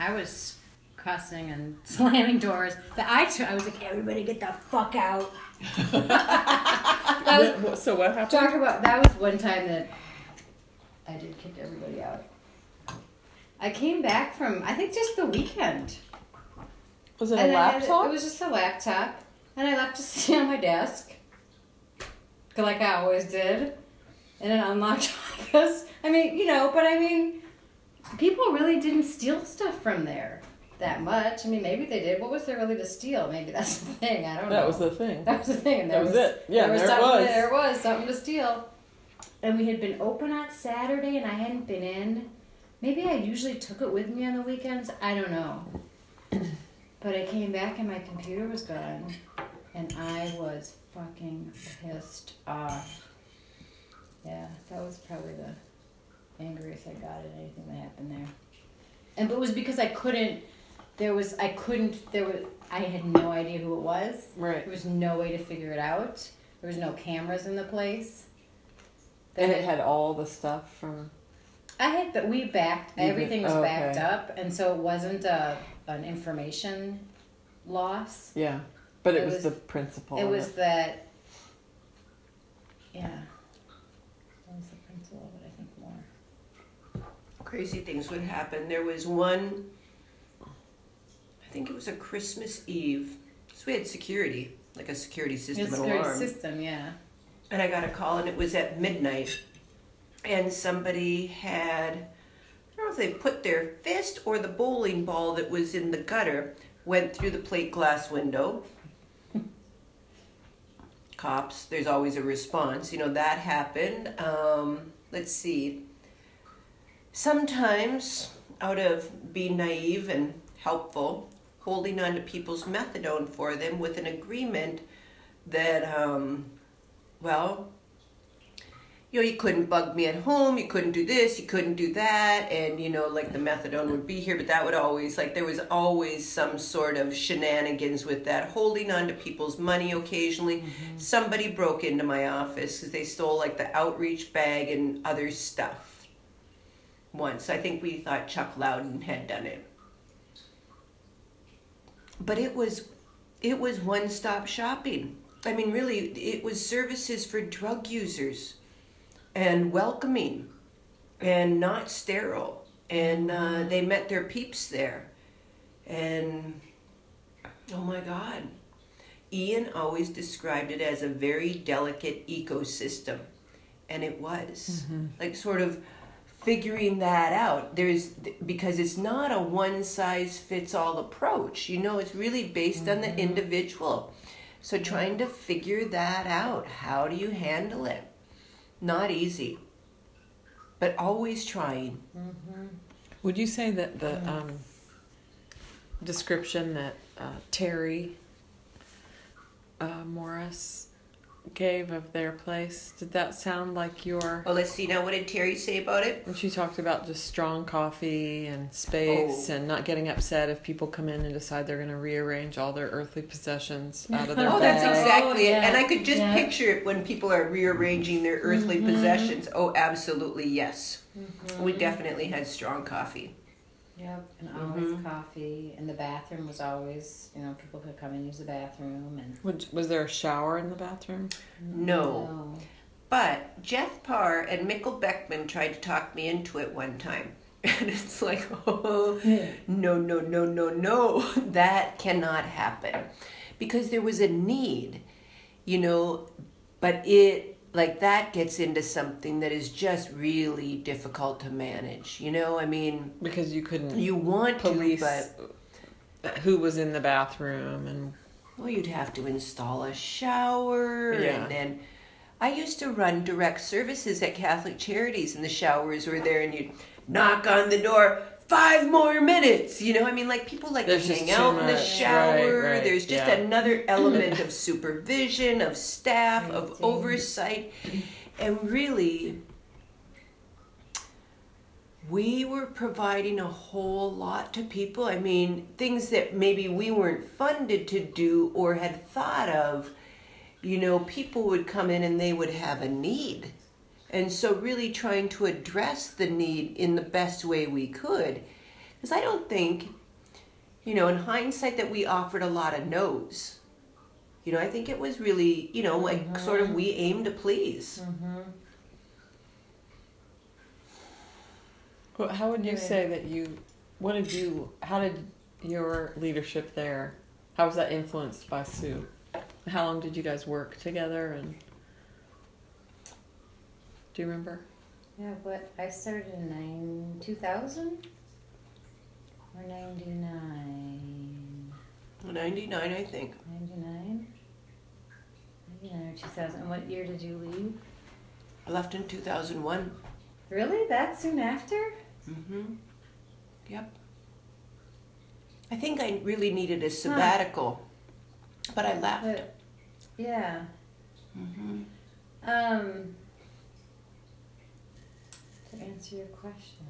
I was cussing and slamming doors. But I was like, everybody get the fuck out. So what happened? That was one time that I did kick everybody out. I came back from, I think, just the weekend. Was it a laptop? It was just a laptop. And I left to sit on my desk. Like I always did. In an unlocked office. People really didn't steal stuff from there that much. Maybe they did. What was there really to steal? Maybe that's the thing. I don't know. That was the thing. That was the thing. And that was it. Yeah, there was something to steal. And we had been open on Saturday, and I hadn't been in. Maybe I usually took it with me on the weekends. I don't know. But I came back, and my computer was gone. And I was fucking pissed off. Yeah, that was probably the angriest I got at anything that happened there. But it was because I had no idea who it was. Right. There was no way to figure it out. There was no cameras in the place. And it had all the stuff from... everything was backed up, and so it wasn't an information loss. Yeah, but it was the principle. It was that, yeah. That was the principle of it, I think, more. Crazy things would happen. There was one, I think it was a Christmas Eve. So we had security, like a security system, an alarm. Security system, yeah. And I got a call, and it was at midnight. And somebody had, I don't know if they put their fist or the bowling ball that was in the gutter, went through the plate glass window. Cops, there's always a response. That happened. Let's see. Sometimes, out of being naive and helpful, holding on to people's methadone for them with an agreement that, you couldn't bug me at home, you couldn't do this, you couldn't do that, and, the methadone would be here, but that would always, there was always some sort of shenanigans with that, holding on to people's money occasionally. Mm-hmm. Somebody broke into my office because they stole, the outreach bag and other stuff. Once. I think we thought Chuck Loudon had done it. But it was one-stop shopping. Really, it was services for drug users. And welcoming, and not sterile, and they met their peeps there, and oh my God, Ian always described it as a very delicate ecosystem, and it was sort of figuring that out. Because it's not a one-size-fits-all approach. It's really based on the individual. So trying to figure that out, how do you handle it? Not easy, but always trying. Mm-hmm. Would you say that the description that Terry Morris gave of their place, did that sound like your... Well, let's see now. What did Terry say about it? And she talked about just strong coffee and space and not getting upset if people come in and decide they're going to rearrange all their earthly possessions out of their bag. That's exactly it. And I could just picture it when people are rearranging their earthly possessions. Oh, absolutely, yes. Mm-hmm. We definitely had strong coffee. Yep, and always coffee. And the bathroom was always, people could come and use the bathroom. And was there a shower in the bathroom? No. But Jeff Parr and Mikkel Beckman tried to talk me into it one time. And it's like, no. That cannot happen. Because there was a need, but it... that gets into something that is just really difficult to manage, Because you couldn't... You want police to, but... who was in the bathroom and... Well, you'd have to install a shower, and then... I used to run direct services at Catholic Charities, and the showers were there, and you'd knock on the door... 5 more minutes, people like to hang out in the shower. Right, There's just another element of supervision, of staff, of oversight. And really, we were providing a whole lot to people. Things that maybe we weren't funded to do or had thought of. People would come in and they would have a need. And so really trying to address the need in the best way we could. Because I don't think, you know, in hindsight, that we offered a lot of no's. You know, I think it was really, you know, like sort of we aim to please. Well, how would you say that how did your leadership there, how was that influenced by Sue? How long did you guys work together, and do you remember? Yeah, I started in 2000 or 99? 99, I think. 99? 99 or 2000. And what year did you leave? I left in 2001. Really? That soon after? Yep. I think I really needed a sabbatical, but I left. But, yeah. To answer your question,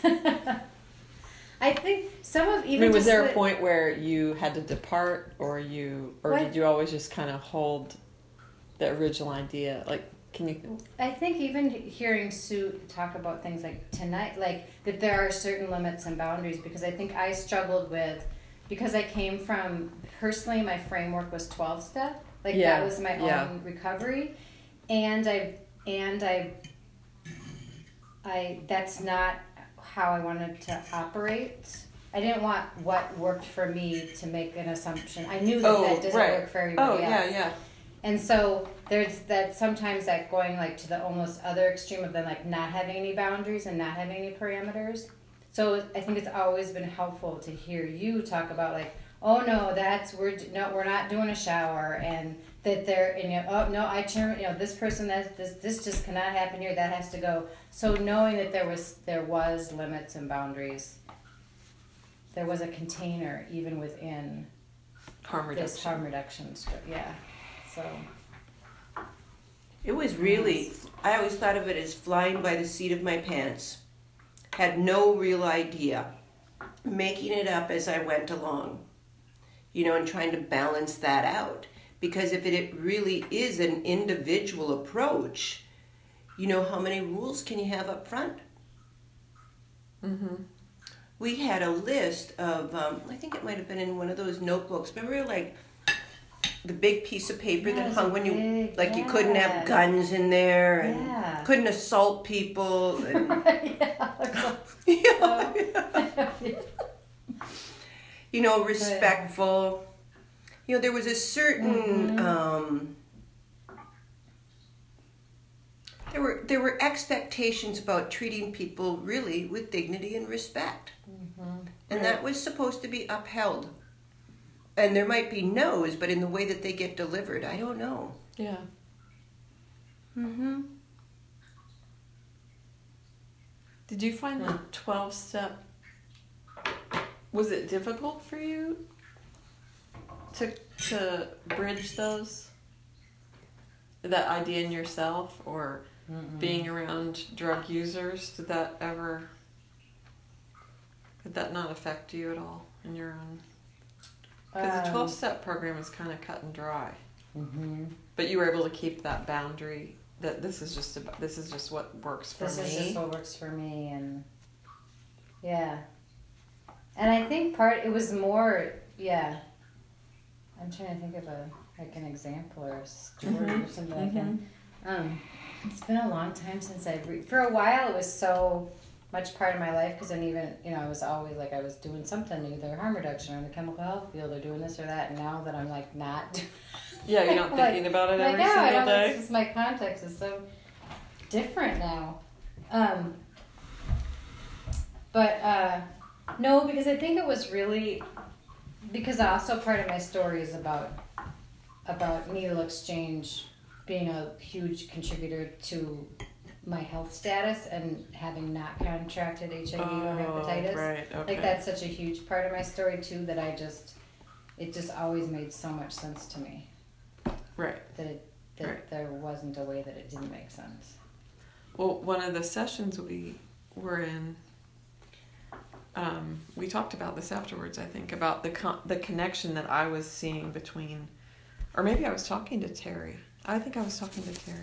I think some of even. I mean, was there a point where you had to depart, or did you always just kind of hold the original idea? Like, can you? I think even hearing Sue talk about things like tonight, like that there are certain limits and boundaries, because I think I struggled with, because I came from, personally, my framework was 12-step. Like that was my own recovery, and I that's not how I wanted to operate. I didn't want what worked for me to make an assumption. I knew that doesn't work for everybody else. Yeah. And so there's that sometimes that going like to the almost other extreme of then like not having any boundaries and not having any parameters. So I think it's always been helpful to hear you talk about like, oh no, we're not doing a shower, and that I turn, this person, this just cannot happen here, that has to go. So knowing that there was limits and boundaries, there was a container even within harm reduction. This harm reduction so it was really, I always thought of it as flying by the seat of my pants. Had no real idea, making it up as I went along, and trying to balance that out. Because if it really is an individual approach, how many rules can you have up front? We had a list of, I think it might have been in one of those notebooks. Remember, like, the big piece of paper that hung when you couldn't have guns in there and couldn't assault people. And, respectful. There was a certain there were expectations about treating people really with dignity and respect, and that was supposed to be upheld. And there might be no's, but in the way that they get delivered, I don't know. Yeah. Did you find the 12-step, was it difficult for you to bridge that idea in yourself, or being around drug users? Did that not affect you at all in your own? Because the 12-step program is kind of cut and dry, but you were able to keep that boundary that this is just what works for me. This is just what works for me, and and I think it was more I'm trying to think of an example or a story or something it's been a long time since for a while it was so much part of my life, because then even, I was always like, I was doing something, either harm reduction or in the chemical health field or doing this or that, and now that I'm like not. Yeah, you're not thinking about it every single day. It's just my context is so different now. No, because I think it was really, because also part of my story is about needle exchange being a huge contributor to my health status and having not contracted HIV or hepatitis. Right, okay. Like that's such a huge part of my story too, that it just always made so much sense to me. Right. That there wasn't a way that it didn't make sense. Well, one of the sessions we were in, we talked about this afterwards, I think, about the connection that I was seeing between, or maybe I was talking to Terry. I think I was talking to Terry.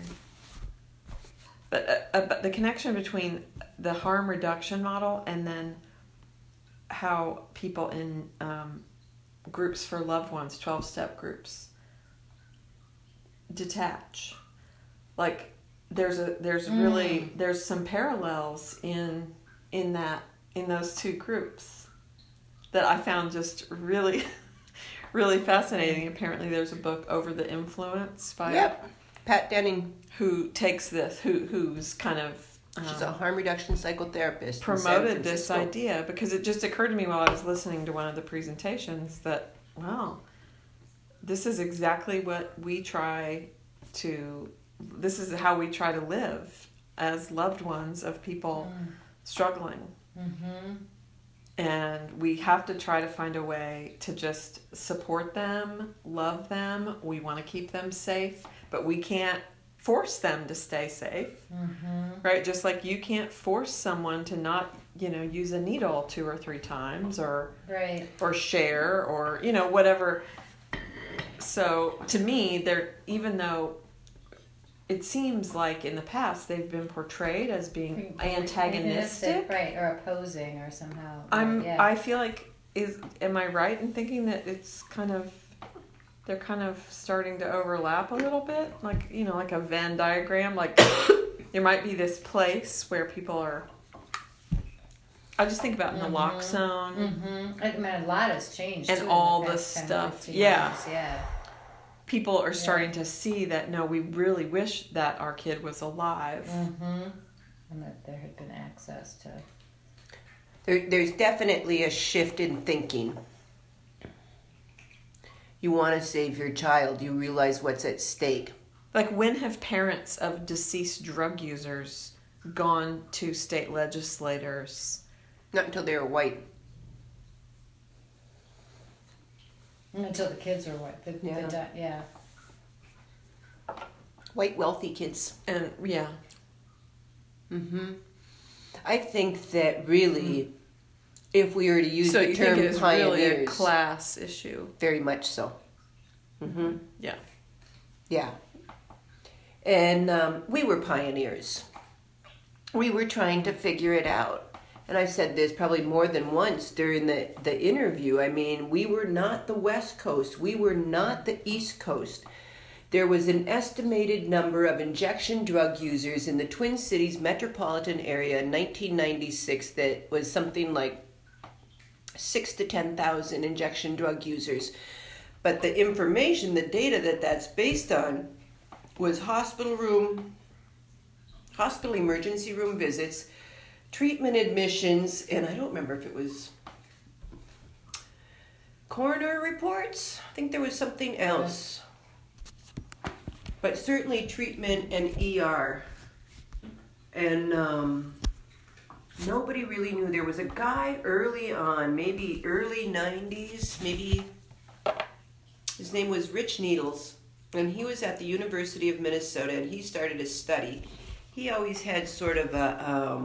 But the connection between the harm reduction model and then how people in groups for loved ones, 12-step groups, detach. Like there's some parallels in those two groups that I found just really really fascinating. Apparently there's a book, Over the Influence, by Pat Denning, who takes this, who's kind of she's a harm reduction psychotherapist, promoted this idea, because it just occurred to me while I was listening to one of the presentations that, wow, this is exactly what this is how we try to live as loved ones of people struggling. Mm-hmm. And we have to try to find a way to just support them, love them. We want to keep them safe, but we can't force them to stay safe, right? Just like you can't force someone to not, use a needle 2 or 3 times, or share, or whatever. So to me, even though it seems like in the past they've been portrayed as being antagonistic, right, or opposing, or somehow. I feel like am I right in thinking that it's they're kind of starting to overlap a little bit, like like a Venn diagram. Like there might be this place where people are. I just think about naloxone. Mm-hmm. I mean, a lot has changed and too, all in the the past 10, stuff. 15 Yeah. years. Yeah. People are starting to see that, no, we really wish that our kid was alive. Mm-hmm. And that there had been access to. There's definitely a shift in thinking. You want to save your child. You realize what's at stake. Like, when have parents of deceased drug users gone to state legislators? Not until they were white. Until the kids are white. Yeah. White, wealthy kids. And, yeah. Mm-hmm. I think that really, if we were to use the term pioneers... So you think it's really a class issue? Very much so. Mm-hmm. Yeah. Yeah. And we were pioneers. We were trying to figure it out. And I've said this probably more than once during the interview. I mean, we were not the West Coast. We were not the East Coast. There was an estimated number of injection drug users in the Twin Cities metropolitan area in 1996 that was something like 6,000 to 10,000 injection drug users. But the information, the data that's based on was hospital emergency room visits, treatment admissions, and I don't remember if it was coroner reports. I think there was something else. But certainly treatment and ER. And nobody really knew. There was a guy early on, maybe early 90s, his name was Rich Needles, and he was at the University of Minnesota, and he started a study. He always had sort of a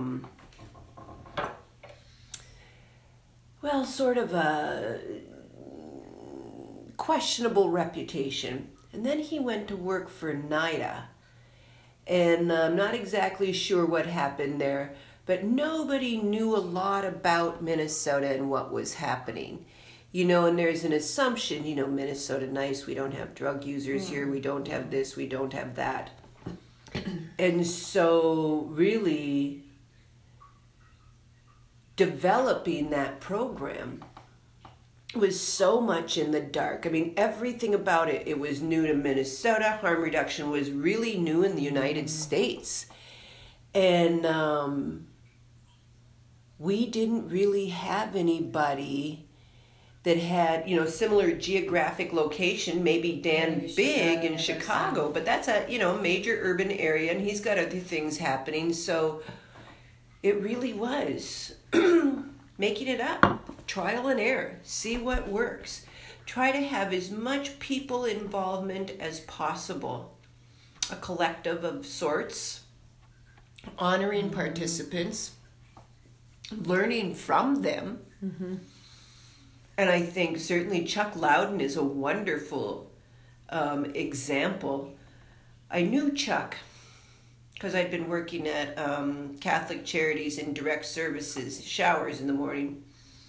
questionable reputation. And then he went to work for NIDA. And I'm not exactly sure what happened there, but nobody knew a lot about Minnesota and what was happening. And there's an assumption, Minnesota nice, we don't have drug users here, we don't have this, we don't have that. And so really developing that program was so much in the dark. I mean, everything about it, it was new to Minnesota. Harm reduction was really new in the United States. And we didn't really have anybody that had, similar geographic location, maybe Dan Big in Chicago, but that's a, major urban area, and he's got other things happening. So it really was making it up. Trial and error, see what works. Try to have as much people involvement as possible. A collective of sorts, honoring participants, learning from them. Mm-hmm. And I think certainly Chuck Loudon is a wonderful example. I knew Chuck because I'd been working at Catholic Charities in direct services, showers in the morning.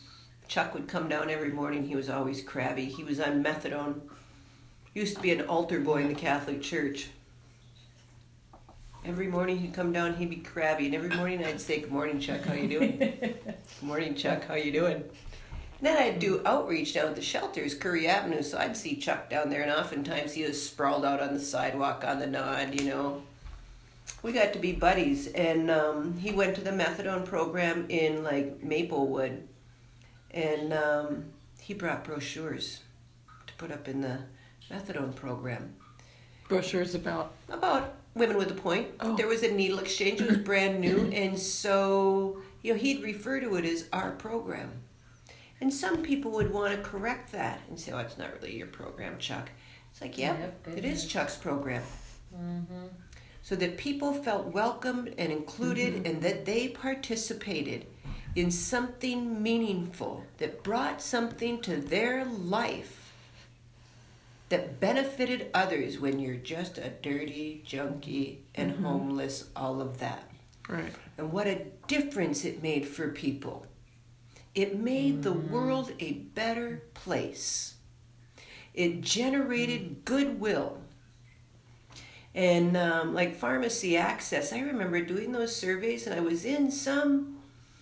Chuck would come down every morning. He was always crabby. He was on methadone. Used to be an altar boy in the Catholic Church. Every morning he'd come down, he'd be crabby. And every morning I'd say, "Good morning, Chuck. How you doing?" "Good morning, Chuck. How you doing?" And then I'd do outreach down at the shelters, Curry Avenue. So I'd see Chuck down there, and oftentimes he was sprawled out on the sidewalk on the nod, you know. We got to be buddies. And he went to the methadone program in, like, Maplewood. And he brought brochures to put up in the methadone program. Brochures about Women with a Point. Oh. There was a needle exchange. It was brand new. And so, you know, he'd refer to it as our program. And some people would want to correct that and say, "Oh, it's not really your program, Chuck." It's like, yep, it is Chuck's program. Mm-hmm. So that people felt welcomed and included and that they participated in something meaningful that brought something to their life that benefited others when you're just a dirty junkie and homeless, all of that. right. And what a difference it made for people. It made the world a better place. It generated goodwill. And like Pharmacy Access, I remember doing those surveys, and I was in some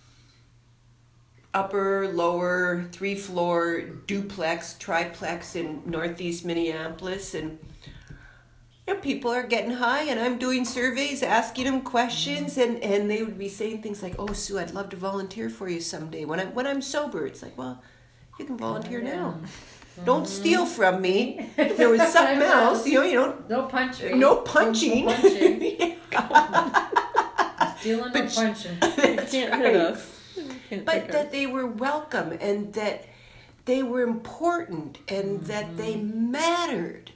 upper, lower, 3-floor duplex, triplex in northeast Minneapolis, and you know, people are getting high, and I'm doing surveys, asking them questions, and they would be saying things like, "Oh, Sue, I'd love to volunteer for you someday when I'm sober." It's like, well, you can volunteer now. Don't steal from me. If there was something else, you don't. No punching. No punching. No punching. Stealing or punching. That's Can't right. hit us. Can't But pick us. that they were welcome and that they were important and that they mattered.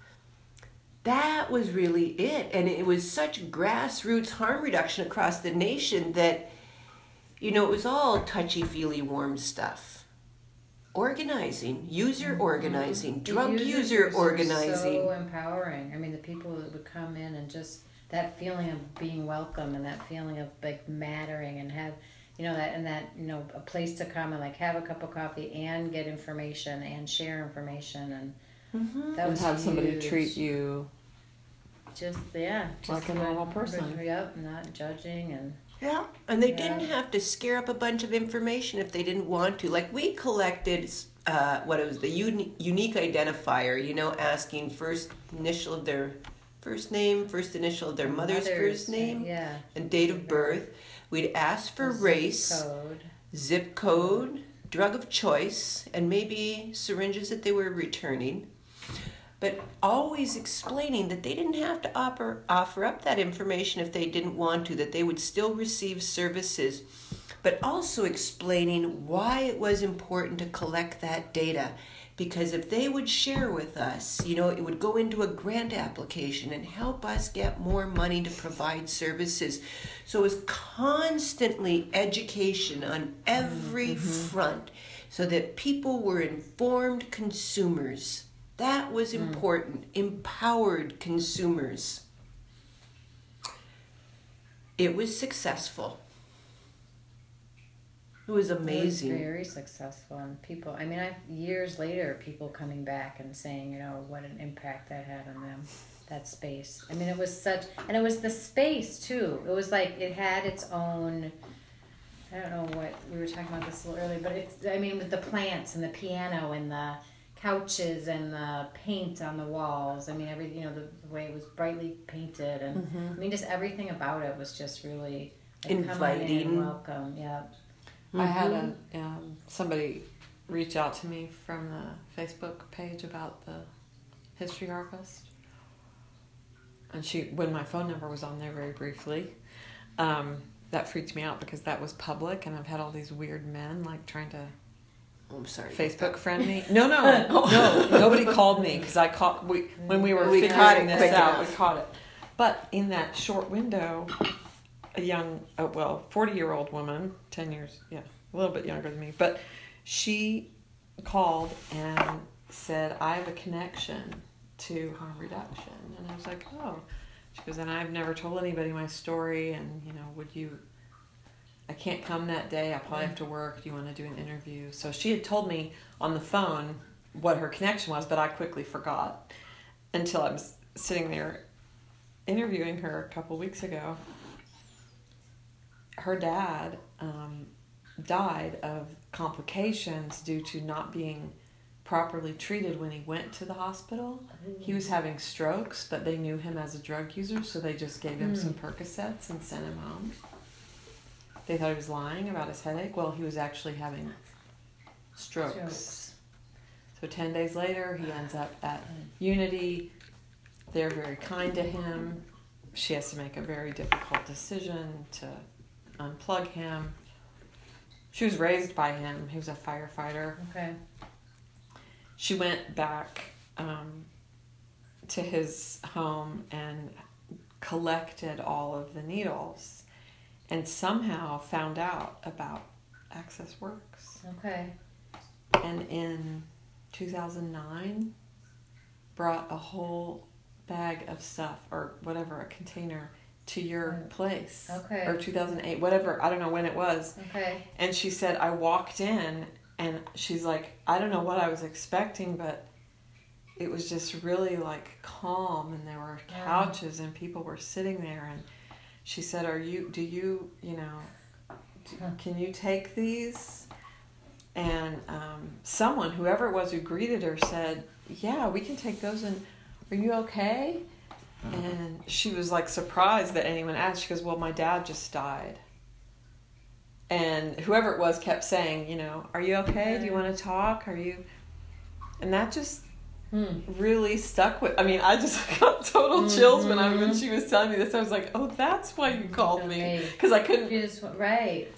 That was really it. And it was such grassroots harm reduction across the nation that, you know, it was all touchy-feely warm stuff. Organizing, user organizing, drug user organizing. So empowering. I mean, the people that would come in and just that feeling of being welcome and that feeling of like mattering and have, you know, that a place to come and like have a cup of coffee and get information and share information and that was have somebody huge. treat you just like a normal person. Yep, not judging and. Yeah, and they didn't have to scare up a bunch of information if they didn't want to. Like we collected what it was, the unique identifier, you know, asking first initial of their first name, first initial of their mother's first name, and date of birth. We'd ask for race, zip code, drug of choice, and maybe syringes that they were returning. But always explaining that they didn't have to offer up that information if they didn't want to, that they would still receive services, but also explaining why it was important to collect that data. Because if they would share with us, you know, it would go into a grant application and help us get more money to provide services. So it was constantly education on every front so that people were informed consumers. That was important. Empowered consumers. It was successful. It was amazing. It was very successful, and people. I mean, years later, people coming back and saying, you know, what an impact that had on them. That space. I mean, it was such, and it was the space too. It was like it had its own. I don't know what we were talking about this a little earlier, but it's. I mean, with the plants and the piano and the couches and the paint on the walls. I mean, the way it was brightly painted, and I mean, just everything about it was just really like, inviting, and welcome. Yeah. I had somebody reach out to me from the Facebook page about the History Harvest, and when my phone number was on there very briefly, that freaked me out because that was public, and I've had all these weird men like trying to. Oh, I'm sorry. Facebook friend me? No, nobody called me because when we were figuring this out, we caught it. But in that short window, a young, 40-year-old woman, 10 years, a little bit younger than me, but she called and said, "I have a connection to harm reduction," and I was like, "Oh." She goes, "And I've never told anybody my story, and would you I can't come that day. I probably have to work. Do you want to do an interview? So she had told me on the phone what her connection was, but I quickly forgot until I was sitting there interviewing her a couple weeks ago. Her dad died of complications due to not being properly treated when he went to the hospital. He was having strokes, but they knew him as a drug user, so they just gave him some Percocets and sent him home. They thought he was lying about his headache. Well, he was actually having strokes. So 10 days later, he ends up at Unity. They're very kind to him. She has to make a very difficult decision to unplug him. She was raised by him. He was a firefighter. Okay. She went back to his home and collected all of the needles and somehow found out about Access Works. Okay. And in 2009, brought a whole bag of stuff or whatever, a container, to your place. Okay. Or 2008, whatever, I don't know when it was. Okay. And she said, I walked in and she's like, I don't know what I was expecting, but it was just really like calm, and there were couches and people were sitting there, and she said, can you take these? And someone, whoever it was who greeted her, said, yeah, we can take those, and are you okay? And she was like surprised that anyone asked. She goes, well, my dad just died. And whoever it was kept saying, are you okay? Do you want to talk? And that just really stuck with, I just got total chills when she was telling me this. I was like, oh, that's why you called me. Because I couldn't. Right.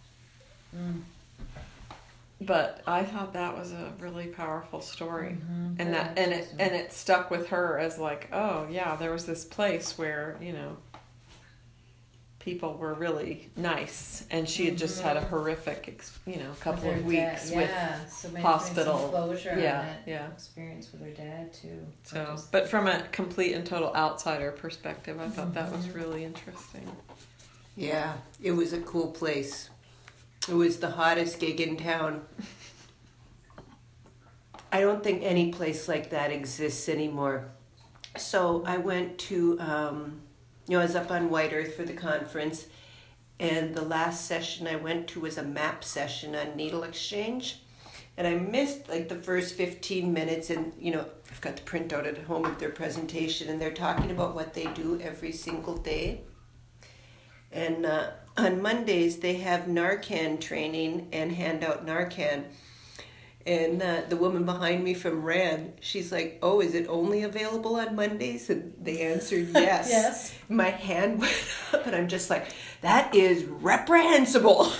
But I thought that was a really powerful story. And it stuck with her as like, oh yeah, there was this place where, people were really nice, and she had just had a horrific, couple of weeks with hospital closure on that experience with her dad too. So, but from a complete and total outsider perspective, I thought that was really interesting. Yeah, it was a cool place. It was the hottest gig in town. I don't think any place like that exists anymore. So I went to, I was up on White Earth for the conference, and the last session I went to was a map session on needle exchange. And I missed like the first 15 minutes, and I've got the printout at home of their presentation, and they're talking about what they do every single day. And on Mondays, they have Narcan training and hand out Narcan. And the woman behind me from RAND, she's like, oh, is it only available on Mondays? And they answered yes. Yes. My hand went up, and I'm just like, that is reprehensible.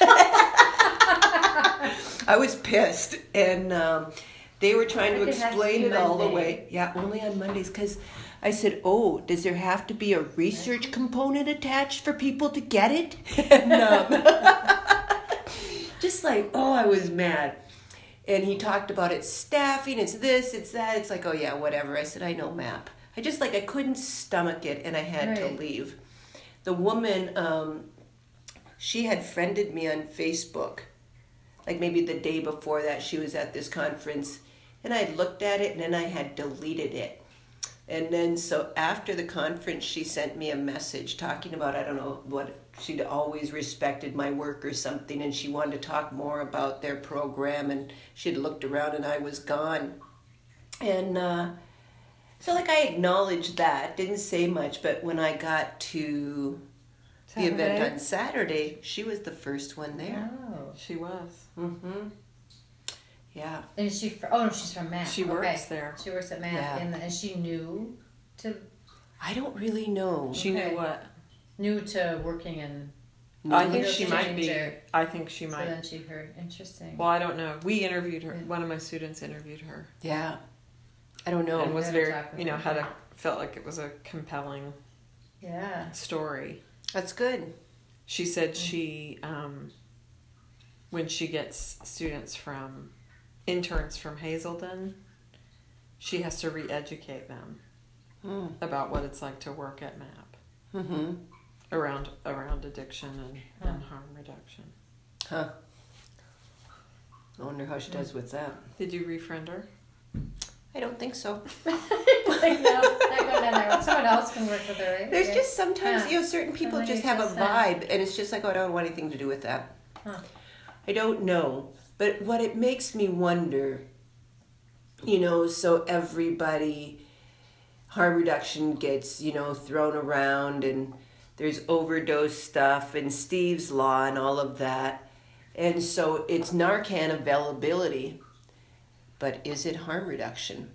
I was pissed. And they were trying to explain it all the way. Yeah, only on Mondays, because I said, oh, does there have to be a research component attached for people to get it? And just like, oh, I was mad. And he talked about it's staffing, it's this, it's that. It's like, oh yeah, whatever. I said, I know MAP. I couldn't stomach it, and I had to leave. The woman, she had friended me on Facebook. Like maybe the day before that, she was at this conference, and I had looked at it, and then I had deleted it. And then so after the conference, she sent me a message talking about, I don't know what, she'd always respected my work or something, and she wanted to talk more about their program, and she'd looked around and I was gone. And so like I acknowledged that, didn't say much, but when I got to the event on Saturday, she was the first one there. Oh. She was. Mm-hmm. Yeah. And is she she's from MAP. She works there. She works at MAP, Yeah. and she knew to... I don't really know. She knew what? New to working in... I think she might be. I think she might. So then she heard. Interesting. Well, I don't know. We interviewed her. One of my students interviewed her. Yeah. I don't know. And was very, felt like it was a compelling story. That's good. She said she, when she gets interns from Hazelden, she has to re-educate them about what it's like to work at MAP. Mm-hmm. around addiction and harm reduction. Huh. I wonder how she does with that. Did you refriend her? I don't think so. Like, no, not going down that road. Someone else can work with her, right? There's Yeah. just sometimes, certain people Somebody just have a just, vibe, and it's just like, oh, I don't want anything to do with that. Huh. I don't know. But what it makes me wonder, so everybody, harm reduction gets, thrown around, and there's overdose stuff, and Steve's Law, and all of that. And so it's Narcan availability, but is it harm reduction?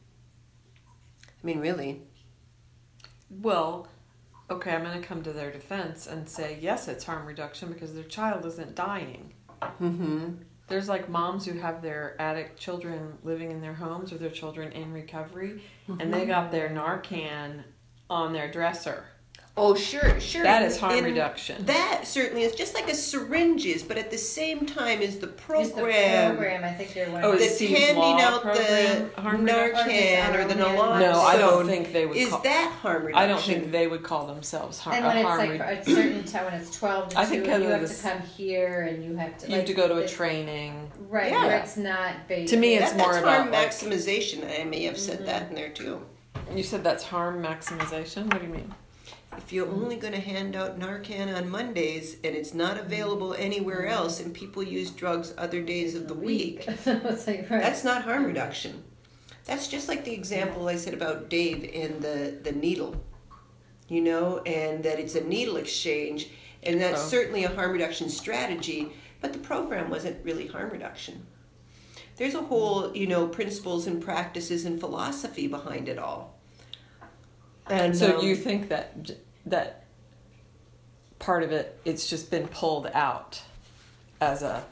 I mean, really? Well, okay, I'm going to come to their defense and say, yes, it's harm reduction because their child isn't dying. Mm-hmm. There's like moms who have their addict children living in their homes or their children in recovery, and they got their Narcan on their dresser. Oh, sure. That is harm reduction. That certainly is just like a syringe is, but at the same time is the program. It's the program, I think you're one. Oh, That's Steve's handing Law out program, the harm Narcan or the naloxone. No, I don't think they would Is call... that harm reduction? I don't think they would call themselves And when it's harm like reduction. a certain time, when it's 12 to 2, I think and you have this- to come here and you have to... You have to go to a training. Right, Yeah. where it's not based... To me, it's more that's about, harm like- maximization. I may have said that in there too. You said that's harm maximization? What do you mean? If you're only going to hand out Narcan on Mondays and it's not available anywhere else, and people use drugs other days of the week, It's like, right. that's not harm reduction. That's just like the example I said about Dave and the needle, and that it's a needle exchange, and that's certainly a harm reduction strategy, but the program wasn't really harm reduction. There's a whole, principles and practices and philosophy behind it all. And So you think that part of it, it's just been pulled out as a...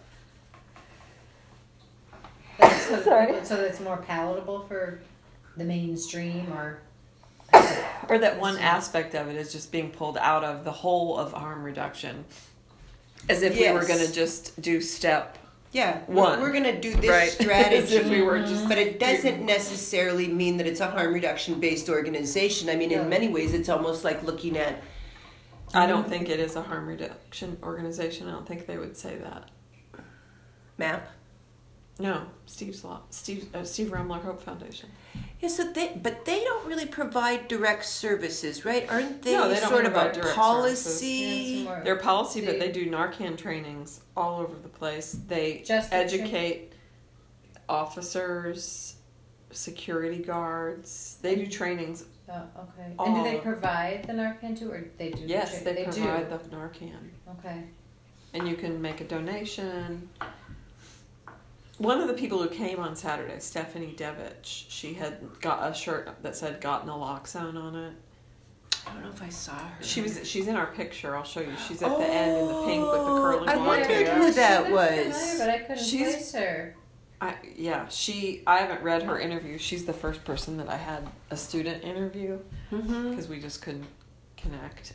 so it's more palatable for the mainstream, or that one aspect of it is just being pulled out of the whole of harm reduction. As if we were going to just do step one. We're going to do this right? strategy. As if we were just... But it doesn't necessarily mean that it's a harm reduction based organization. I mean, in many ways, it's almost like looking at... I don't think it is a harm reduction organization. I don't think they would say that. MAP? No, Steve Remler Hope Foundation. Yeah, but they don't really provide direct services, right? Aren't they, No, they don't sort of provide a direct policy? Yeah, Their policy, but they do Narcan trainings all over the place. They educate officers, security guards. They do trainings. Oh, okay. And do they provide the Narcan too, or they do? Yes, they provide do. the Narcan. Okay. And you can make a donation. One of the people who came on Saturday, Stephanie Devich, she had got a shirt that said "Got Naloxone" on it. I don't know if I saw her. She's in our picture. I'll show you. She's at the end in the pink with the curly I blonde wondered hair. who that She was. familiar, but I couldn't place her. I haven't read her interview. She's the first person that I had a student interview because we just couldn't connect.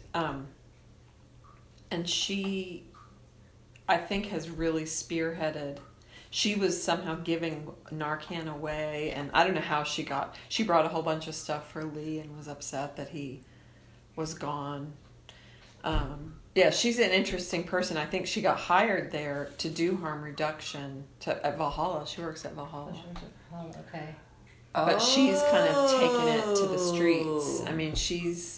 And she, I think, has really spearheaded. She was somehow giving Narcan away, and I don't know how she brought a whole bunch of stuff for Lee and was upset that he was gone. She's an interesting person. I think she got hired there to do harm reduction at Valhalla. She works at Valhalla. Oh, okay. But she's kind of taken it to the streets. I mean, she's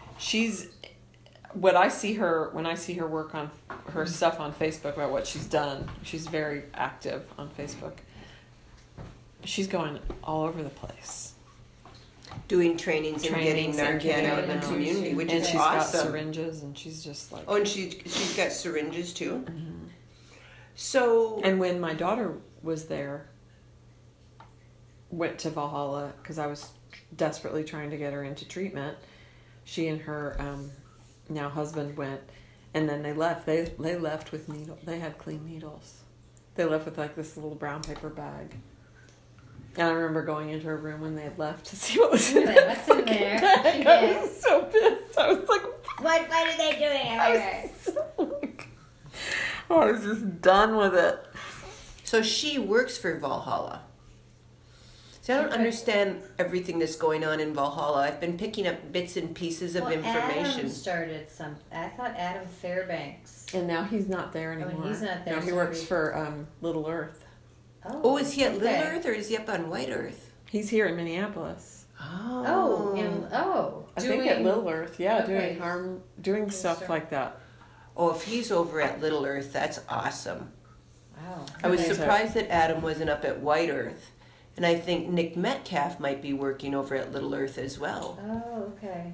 what I see her when I see her work on her stuff on Facebook about what she's done. She's very active on Facebook. She's going all over the place, Doing trainings and getting Narcan out in the community, which is she's awesome. got syringes, and she's just like... Oh, and she's got syringes too? Mm-hmm. So... And when my daughter was there, went to Valhalla, because I was desperately trying to get her into treatment, she and her now husband went, and then they left. They left with needles. They had clean needles. They left with like this little brown paper bag. And I remember going into her room when they had left to see what was in there. What's in there? I was so pissed. I was like, What are they doing? I was just done with it. So she works for Valhalla. See, I don't understand everything that's going on in Valhalla. I've been picking up bits and pieces of information. Adam started some. I thought Adam Fairbanks. And now he's not there anymore. He's not there. No, he works for Little Earth. Oh, is he at Little Earth or is he up on White Earth? He's here in Minneapolis. Oh. I think at Little Earth, yeah, Okay. doing stuff like that. Oh, if he's over at Little Earth, that's awesome. Wow. I was Okay. surprised that Adam wasn't up at White Earth. And I think Nick Metcalf might be working over at Little Earth as well. Oh, okay.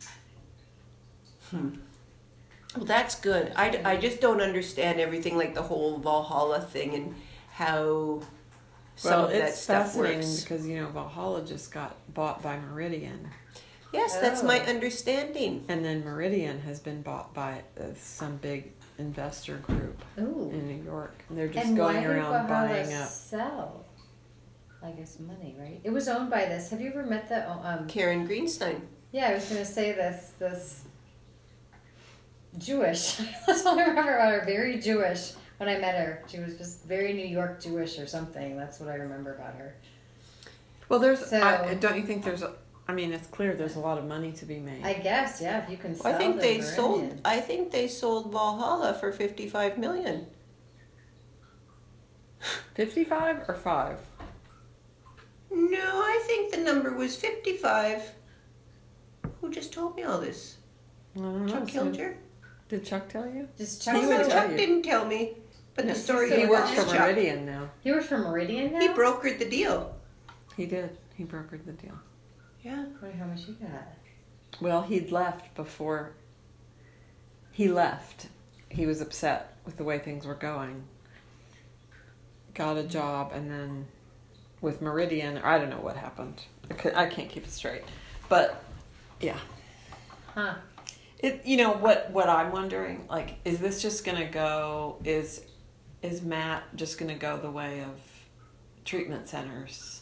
Well, that's good. I just don't understand everything, like the whole Valhalla thing and how some of that it's stuff fascinating works. because, Valhalla just got bought by Meridian. Yes, that's my Oh. understanding. And then Meridian has been bought by some big investor group Ooh. in New York. And they're just And why going did around Valhalla buying up. sell? I guess money, right? It was owned by this. Have you ever met the? Karen Greenstein. Yeah, I was gonna say this Jewish. That's all I remember about her. Very Jewish. When I met her, she was just very New York Jewish or something. That's what I remember about her. Well, So- don't you think it's clear there's a lot of money to be made. I guess, yeah. If you can sell I think the they Meridian. sold Valhalla for $55 million. 55 or 5? No, I think the number was 55. Who just told me all this? I don't know. Chuck Kilger? Did Chuck tell you? Just He Chuck. would No, tell Chuck you. didn't tell me. But No, the story he He works for Chuck. Meridian now. He works for Meridian now. He brokered the deal. He did. He brokered the deal. Yeah. I wonder how much he got. Well, he'd left before he left. He was upset with the way things were going. Got a job, and then with Meridian, I don't know what happened. I can't keep it straight. But, yeah. Huh. What I'm wondering, like, is this just going to go, is Matt just going to go the way of treatment centers?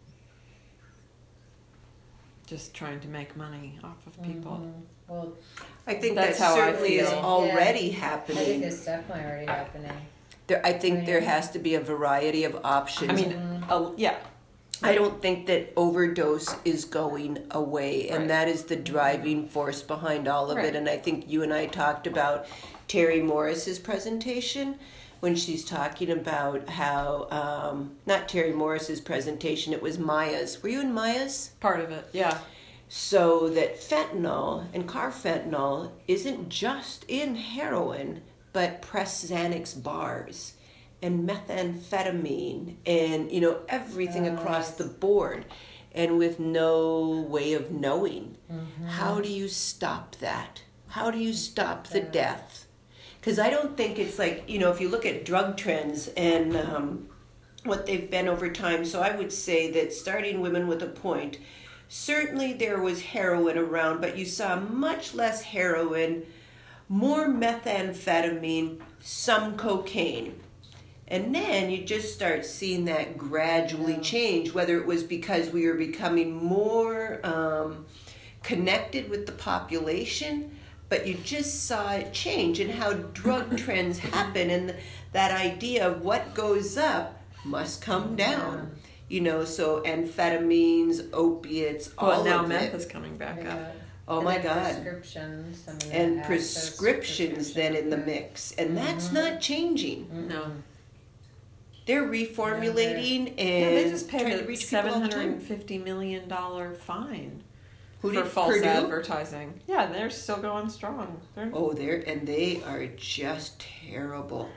Just trying to make money off of people. Well, I think That's that how I certainly is feel. already I think happening. it's definitely already happening. I think there has to be a variety of options. I mean, yeah. I don't think that overdose is going away, and Right. that is the driving force behind all of Right. it. And I think you and I talked about Terry Morris's presentation when she's talking about how, not Terry Morris's presentation, it was Maya's. Were you in Maya's? Part of it, yeah. So that fentanyl and carfentanil isn't just in heroin, but press Xanax bars and methamphetamine and, everything across the board, and with no way of knowing. How do you stop that? How do you stop the death? Because I don't think it's like, if you look at drug trends and what they've been over time, so I would say that starting Women with a Point, certainly there was heroin around, but you saw much less heroin, more methamphetamine, some cocaine. And then you just start seeing that gradually change, whether it was because we were becoming more connected with the population, but you just saw it change and how drug trends happen, and that idea of what goes up must come down. So amphetamines, opiates, all Well, now of meth it. is coming back up. Oh And my then God. Prescriptions. And prescriptions then in the mix. And that's not changing. No. They're reformulating Yeah, and they just paid trying a to reach people all the time. $750 million fine Who for did false Purdue? advertising. Yeah, they're still going strong. Oh, they are just terrible.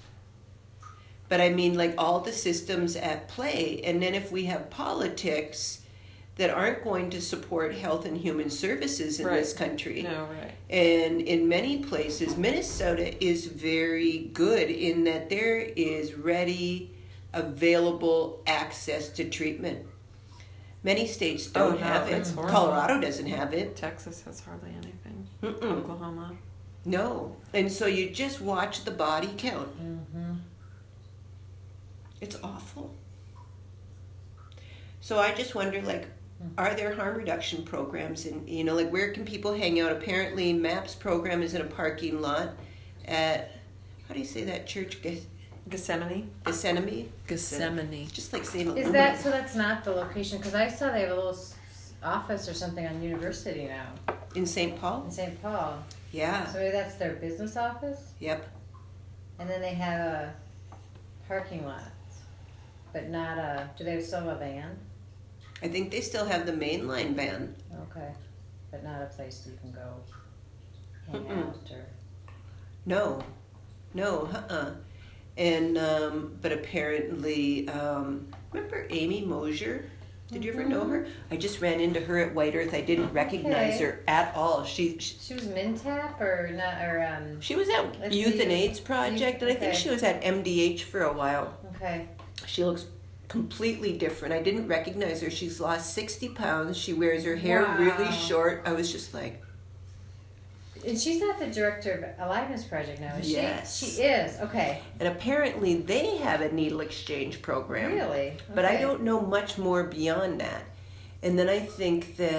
But I mean, like all the systems at play. And then if we have politics that aren't going to support health and human services in Right. this country. No, right. And in many places, Minnesota is very good in that there is ready, available access to treatment. Many states don't no, have it. it's horrible. Colorado doesn't have it. Texas has hardly anything. Mm-mm. Oklahoma. No. And so you just watch the body count. It's awful. So I just wonder, like, are there harm reduction programs? And, where can people hang out? Apparently, MAPS program is in a parking lot at, how do you say that church? Gethsemane. Gethsemane. Just like saying Is that so? That's not the location because I saw they have a little office or something on University now in St. Paul. in St. Paul. Yeah. So maybe that's their business office. Yep. And then they have a parking lot, but not a. Do they still have a van? I think they still have the mainline van. Okay, but not a place you can go hang out or. No. And but apparently, remember Amy Mosier? Did you ever know her? I just ran into her at White Earth. I didn't recognize her at all. She was MNTAP or not or She was at Youth and AIDS Project, and I think she was at MDH for a while. Okay. She looks completely different. I didn't recognize her. She's lost 60 pounds. She wears her hair really short. I was just like. And she's not the director of Aliveness Project now, is she? Yes. She is, okay. And apparently they have a needle exchange program. Really? Okay. But I don't know much more beyond that. And then I think that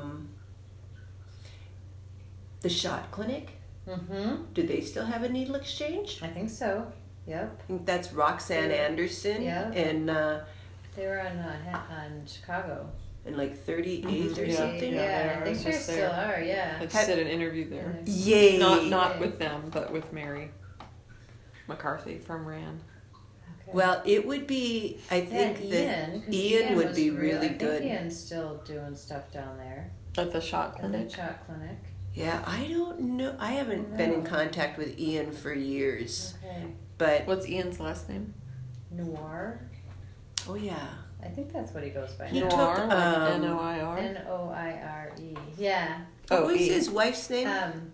the Shot Clinic, do they still have a needle exchange? I think so, yep. I think that's Roxanne Anderson. Yeah. And they were on Chicago. In like 38 or something. Yeah, I think they still are. Yeah. I just did an interview there. Yay! Not with them, but with Mary McCarthy from RAN. Okay. Well, it would be. I think that Ian would be really good. Ian's still doing stuff down there At the Shot at Clinic. the Shot Clinic. Yeah, I don't know. I haven't been in contact with Ian for years. Okay. But What's Ian's last name? Noir. oh yeah. I think that's what he goes by. He Noir, took, like Noir. Noire. Yeah. What was his wife's name?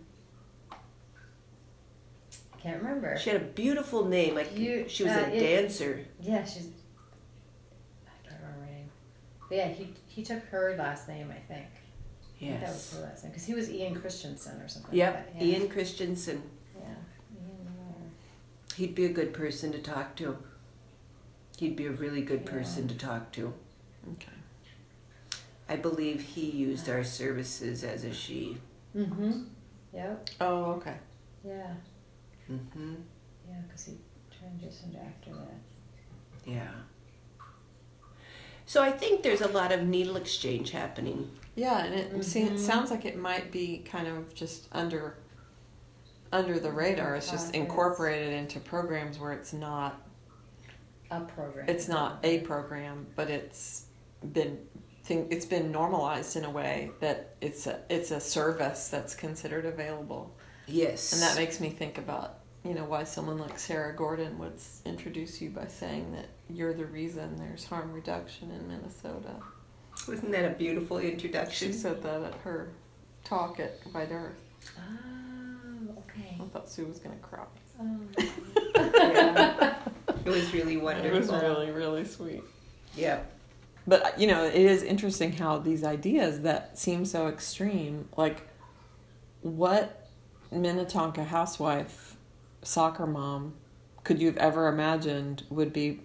Can't remember. She had a beautiful name. Like she was a dancer. Yeah, she's. I can't remember her name. But yeah, he took her last name, I think. I think that was her last name because he was Ian Christensen or something. Yep, like that. Ian Christensen. Yeah, Ian Noir. He'd be a good person to talk to. He'd be a really good person to talk to. Okay. I believe he used our services as a she. Mm-hmm. Yep. Oh, okay. Yeah. Mm-hmm. Yeah, because he transitioned after that. Yeah. So I think there's a lot of needle exchange happening. Yeah, and it sounds like it might be kind of just under the radar. It's just incorporated into programs where it's not a program. It's not a program, but it's been normalized in a way that it's a service that's considered available. Yes. And that makes me think about, why someone like Sarah Gordon would introduce you by saying that you're the reason there's harm reduction in Minnesota. Wasn't that a beautiful introduction? She said that at her talk at White Earth. Oh, okay. I thought Sue was going to cry. Yeah. It was really wonderful. It was really, really sweet. Yeah. But, it is interesting how these ideas that seem so extreme, like what Minnetonka housewife, soccer mom, could you have ever imagined would be,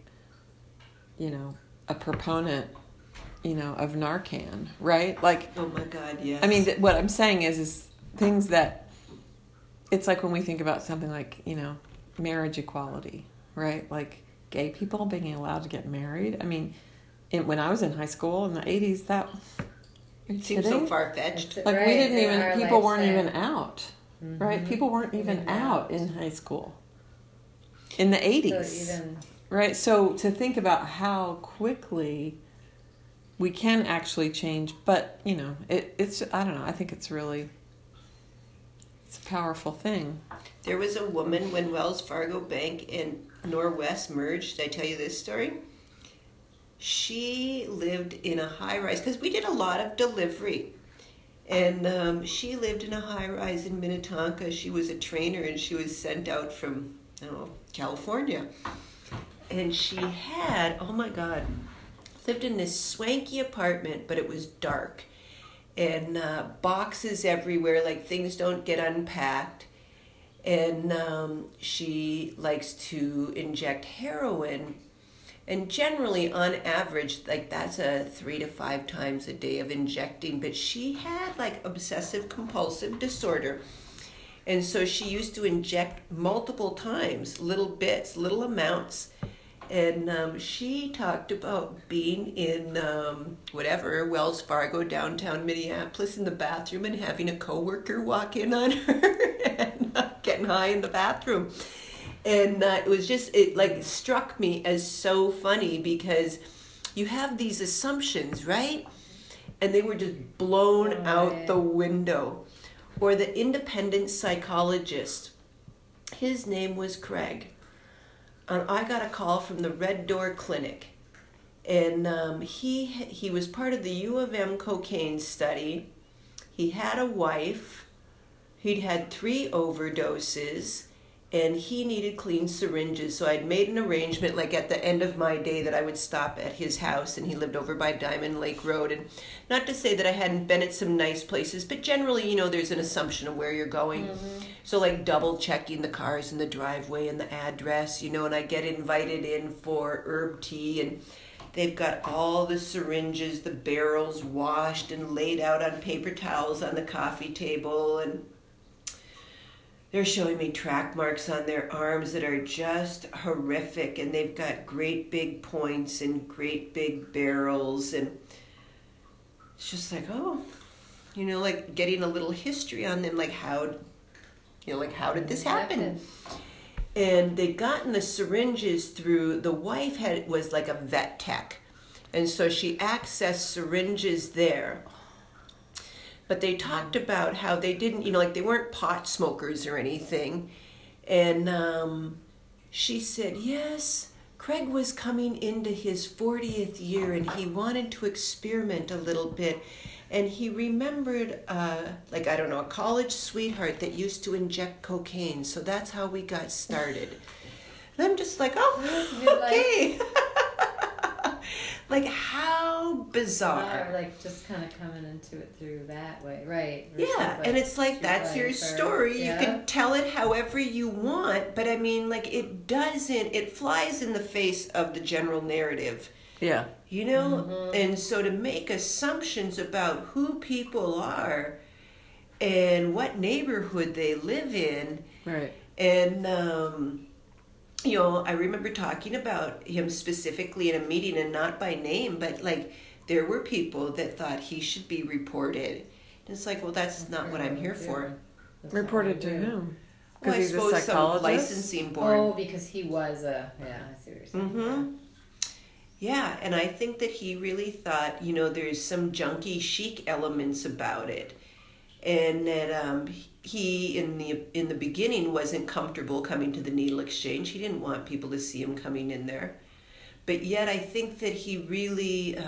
a proponent, of Narcan, right? Like, oh my God, yes. I mean, what I'm saying is things that, it's like when we think about something like, marriage equality, right? Like gay people being allowed to get married. I mean, when I was in high school in the 80s, that seems so far-fetched. Like we didn't even, people weren't even out, right? People weren't even out in high school in the 80s, right? So to think about how quickly we can actually change, but it's I don't know. I think it's a powerful thing. There was a woman when Wells Fargo Bank and Norwest merged. Did I tell you this story? She lived in a high-rise, because we did a lot of delivery. And she lived in a high-rise in Minnetonka. She was a trainer, and she was sent out from California. And she had, oh my God, lived in this swanky apartment, but it was dark. And boxes everywhere, like things don't get unpacked. And she likes to inject heroin. And generally, on average, like that's a 3 to 5 times a day of injecting. But she had like obsessive compulsive disorder. And so she used to inject multiple times, little bits, little amounts. And she talked about being in Wells Fargo, downtown Minneapolis, in the bathroom and having a coworker walk in on her and getting high in the bathroom. And it was just, it like struck me as so funny because you have these assumptions, right? And they were just blown out the window. Or the independent psychologist, his name was Craig. And I got a call from the Red Door Clinic. And he was part of the U of M cocaine study. He had a wife. He'd had 3 overdoses. And he needed clean syringes. So I'd made an arrangement, like at the end of my day, that I would stop at his house. And he lived over by Diamond Lake Road. And not to say that I hadn't been at some nice places, but generally, there's an assumption of where you're going. Mm-hmm. So like double checking the cars in the driveway and the address, and I get invited in for herb tea. And they've got all the syringes, the barrels washed and laid out on paper towels on the coffee table. And they're showing me track marks on their arms that are just horrific, and they've got great big points and great big barrels, and it's just like, like getting a little history on them, like how did this happen? And they'd gotten the syringes through, the wife was like a vet tech, and so she accessed syringes there. But they talked about how they didn't, they weren't pot smokers or anything. And she said, yes, Craig was coming into his 40th year and he wanted to experiment a little bit. And he remembered, a college sweetheart that used to inject cocaine. So that's how we got started. And I'm just like, okay. Like, how bizarre. Like, just kind of coming into it through that way, right? Yeah, and it's like, that's your story. Yeah. You can tell it however you want, but I mean, like, it flies in the face of the general narrative. Yeah. Mm-hmm. And so to make assumptions about who people are and what neighborhood they live in. Right. And, I remember talking about him specifically in a meeting, and not by name, but like there were people that thought he should be reported. And it's like, well, that's not what I'm here for. Reported to whom? Well, I suppose some licensing board. Oh, because he was I see what you're saying. Mm-hmm. Yeah, and I think that he really thought, there's some junkie chic elements about it. And that he, in the beginning, wasn't comfortable coming to the needle exchange. He didn't want people to see him coming in there. But yet I think that he really,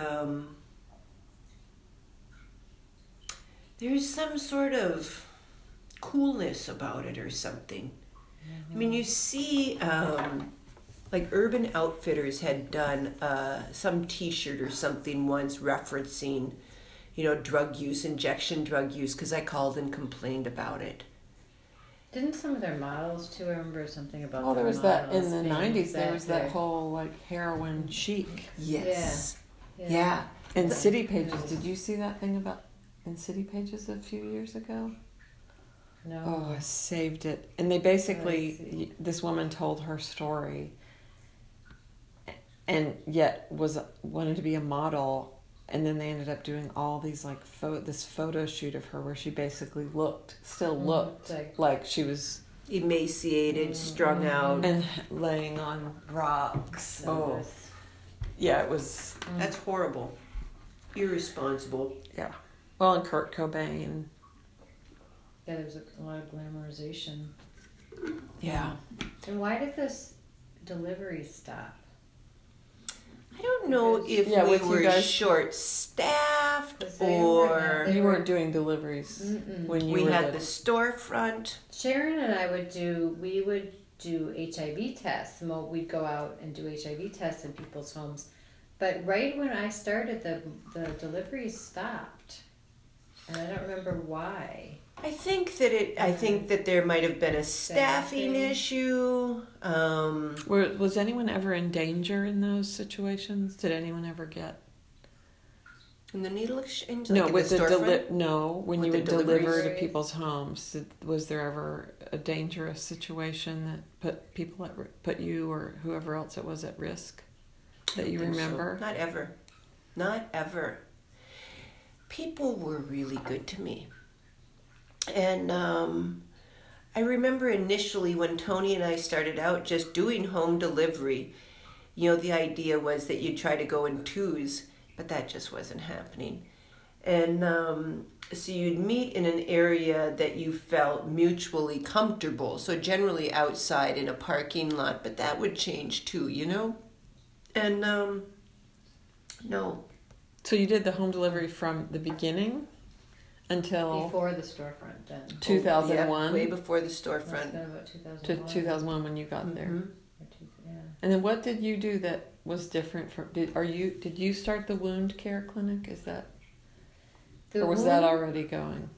there's some sort of coolness about it or something. Mm-hmm. I mean, you see, like Urban Outfitters had done some t-shirt or something once referencing drug use, injection drug use, because I called and complained about it. Didn't some of their models too? I remember something about. Oh, there was that in the '90s. There was that whole like heroin chic. Yes. Yeah. In City Pages, did you see that thing about in City Pages a few years ago? No. Oh, I saved it. And they basically, this woman told her story, and yet wanted to be a model. And then they ended up doing all these like this photo shoot of her where she basically looked like she was emaciated, strung out, and laying on rocks. Oh, yeah, it was. That's horrible, irresponsible. Yeah. Well, and Kurt Cobain. Yeah, there's a lot of glamorization. Yeah. And why did this delivery stop? I don't know if we were short-staffed or... You weren't doing deliveries when you were... We had the storefront. Sharon and I would do HIV tests. We'd go out and do HIV tests in people's homes. But right when I started, the deliveries stopped. And I don't remember why. I think that there might have been a staffing issue. Was anyone ever in danger in those situations? Did anyone ever get In the needle exchange? No, in with the storefront? when With you the would deliver to deliveries? people's homes, was there ever a dangerous situation that put you or whoever else it was at risk that you I think so. remember? Not ever. Not ever. People were really good to me. And I remember initially when Tony and I started out just doing home delivery, the idea was that you'd try to go in twos, but that just wasn't happening. And so you'd meet in an area that you felt mutually comfortable. So generally outside in a parking lot, but that would change too, And no. So you did the home delivery from the beginning until Before the storefront, then. 2001? Yeah, way before the Must storefront. have been about to 2001. 2001 when you got there. Mhm. Or yeah. And then what did you do that was different from did you start the wound care clinic? Is that The or was that wound- already going?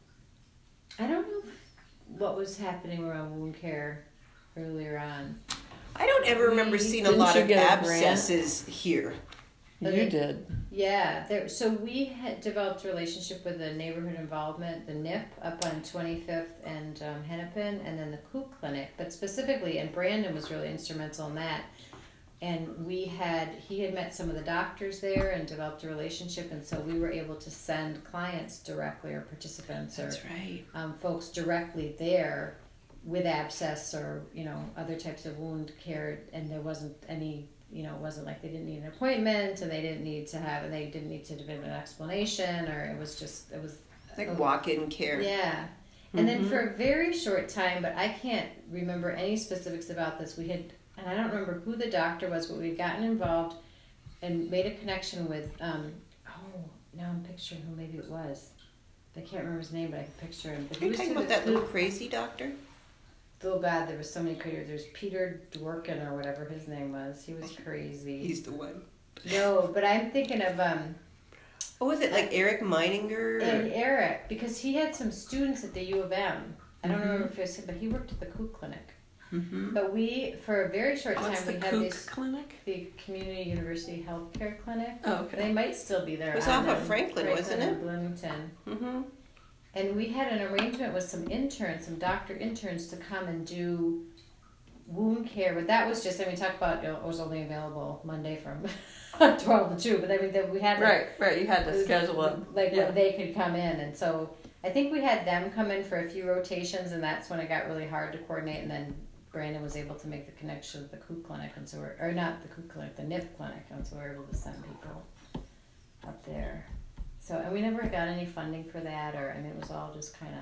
I don't know what was happening around wound care earlier on. I don't ever remember seeing a Didn't lot you of get a grant? abscesses here. Okay. You did. Yeah, so we had developed a relationship with the neighborhood involvement, the NIP, up on 25th and Hennepin, and then the Kook Clinic. But specifically, and Brandon was really instrumental in that. And he had met some of the doctors there and developed a relationship, and so we were able to send clients directly or participants or right. folks directly there with abscess or other types of wound care, and there wasn't any. It wasn't like they didn't need an appointment and they didn't need to give an explanation, or it was Like walk-in care. yeah. And then for a very short time, but I can't remember any specifics about this, and I don't remember who the doctor was, but we'd gotten involved and made a connection with, now I'm picturing who maybe it was. I can't remember his name, but I can picture him. But Are he you was talking through about the that little Kook- crazy doctor? Oh God, there was so many creators. There's Peter Dworkin or whatever his name was. He was crazy. He's the one. No, but I'm thinking of Oh, was it like Eric Meininger? and Eric, because he had some students at the U of M. I don't remember if it was him, but he worked at the Kook Clinic. Mm-hmm. But we, for a very short time, What's we the had Kook this clinic? the Community University Healthcare Clinic. Oh, okay. They might still be there. It was I off don't of know, Franklin, wasn't and it? Bloomington. Mm-hmm. And we had an arrangement with some doctor interns to come and do wound care, but that was just, talk about, it was only available Monday from 12 to 2, but we had Right. You had it to was schedule it. like Yeah. when they could come in, and so I think we had them come in for a few rotations, and that's when it got really hard to coordinate, and then Brandon was able to make the connection with the Kook Clinic, and so or not the Kook Clinic, the NIP Clinic, and so we were able to send people up there. So, and we never got any funding for that, it was all just kind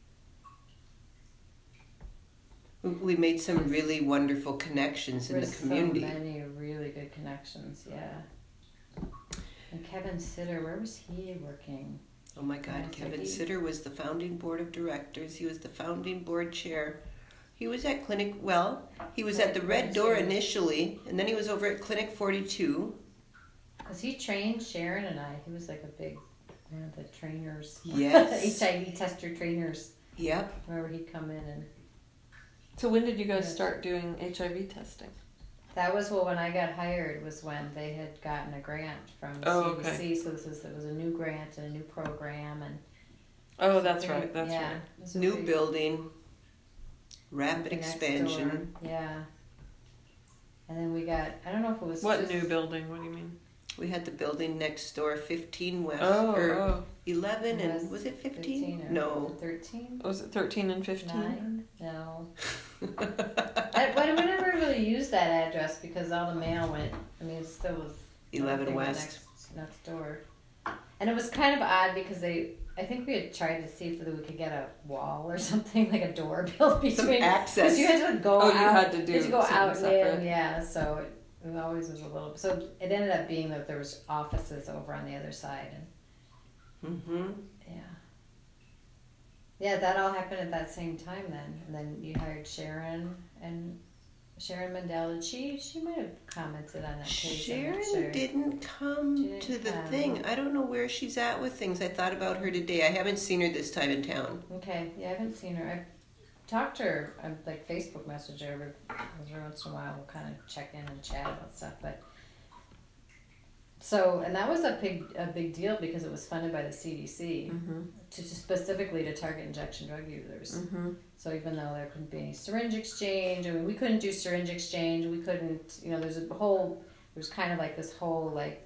of. We made some really wonderful connections in the community. So many really good connections, yeah. And Kevin Sitter, where was he working? Oh my God, Yeah, Kevin so he- Sitter was the founding board of directors. He was the founding board chair. He was at Clinic, he was at the Red Door initially, and then he was over at Clinic 42. Because he trained Sharon and I. He was like a big one of the trainers. Yes. HIV tester trainers. Yep. Wherever he'd come in, and So when did you guys Yes. start doing HIV testing? that was when I got hired, was when they had gotten a grant from Oh, CDC. okay. So it was a new grant and a new program, and Oh, that's right. That's yeah, right. it was a New big- building, rapid next expansion. door, yeah. And then we got, I don't know if it was What just, new building? What do you mean? We had the building next door, 15 West, Oh, or oh. 11, Yes, and was it 15? 15 or No. 13? Was it 13 and 15? 9? No. But I never really used that address because all the mail went, it still was 11 everything West. next door. And it was kind of odd because I think we had tried to see if we could get a wall or something, like a door built Some between. access. Because you had to go Oh, out. you had to do You had to go something out and separate. in, yeah. So it always was a little. So it ended up being that there was offices over on the other side, and Mm-hmm. yeah. Yeah, that all happened at that same time then. And then you hired Sharon Mandel, and she might have commented on that page. I'm not sure. Sharon didn't come She didn't to the come. thing. I don't know where she's at with things. I thought about her today. I haven't seen her this time in town. Okay, yeah, I haven't seen her. I've talked to her, I like Facebook message her every once in a while. We'll kind of check in and chat about stuff, but So, and that was a big deal because it was funded by the CDC specifically to target injection drug users. So even though there couldn't be any syringe exchange, I mean, we couldn't do syringe exchange. We couldn't, there's kind of like this whole like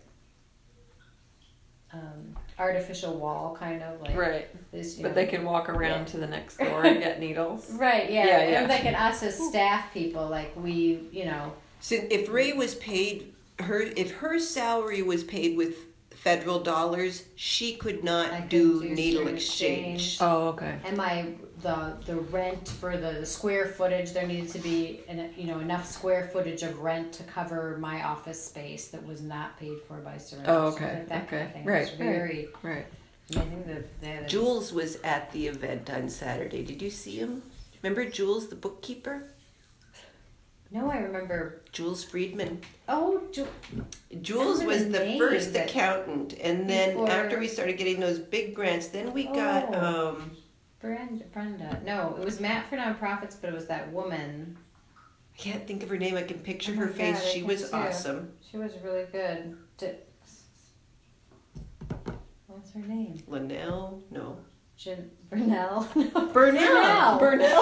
artificial wall, kind of like right. This, but they can walk around to the next door and get needles. Right. Yeah. And like, and us as staff people, like we, So if Ray was paid if her salary was paid with federal dollars, she could not do needle exchange. Oh, okay. And the rent for the square footage, there needed to be enough square footage of rent to cover my office space that was not paid for by syringe. Oh, okay. Like that kind of thing. Right. It was very right. I think that Jules was at the event on Saturday. Did you see him? Remember Jules, the bookkeeper? No, I remember Jules Friedman. Oh, Jules was the first accountant, and then after we started getting those big grants, then we got Brenda. No, it was Matt for Nonprofits, but it was that woman. I can't think of her name. I can picture her face. She was awesome. She was really good. What's her name? Linnell? No. Burnell. No. Burnell.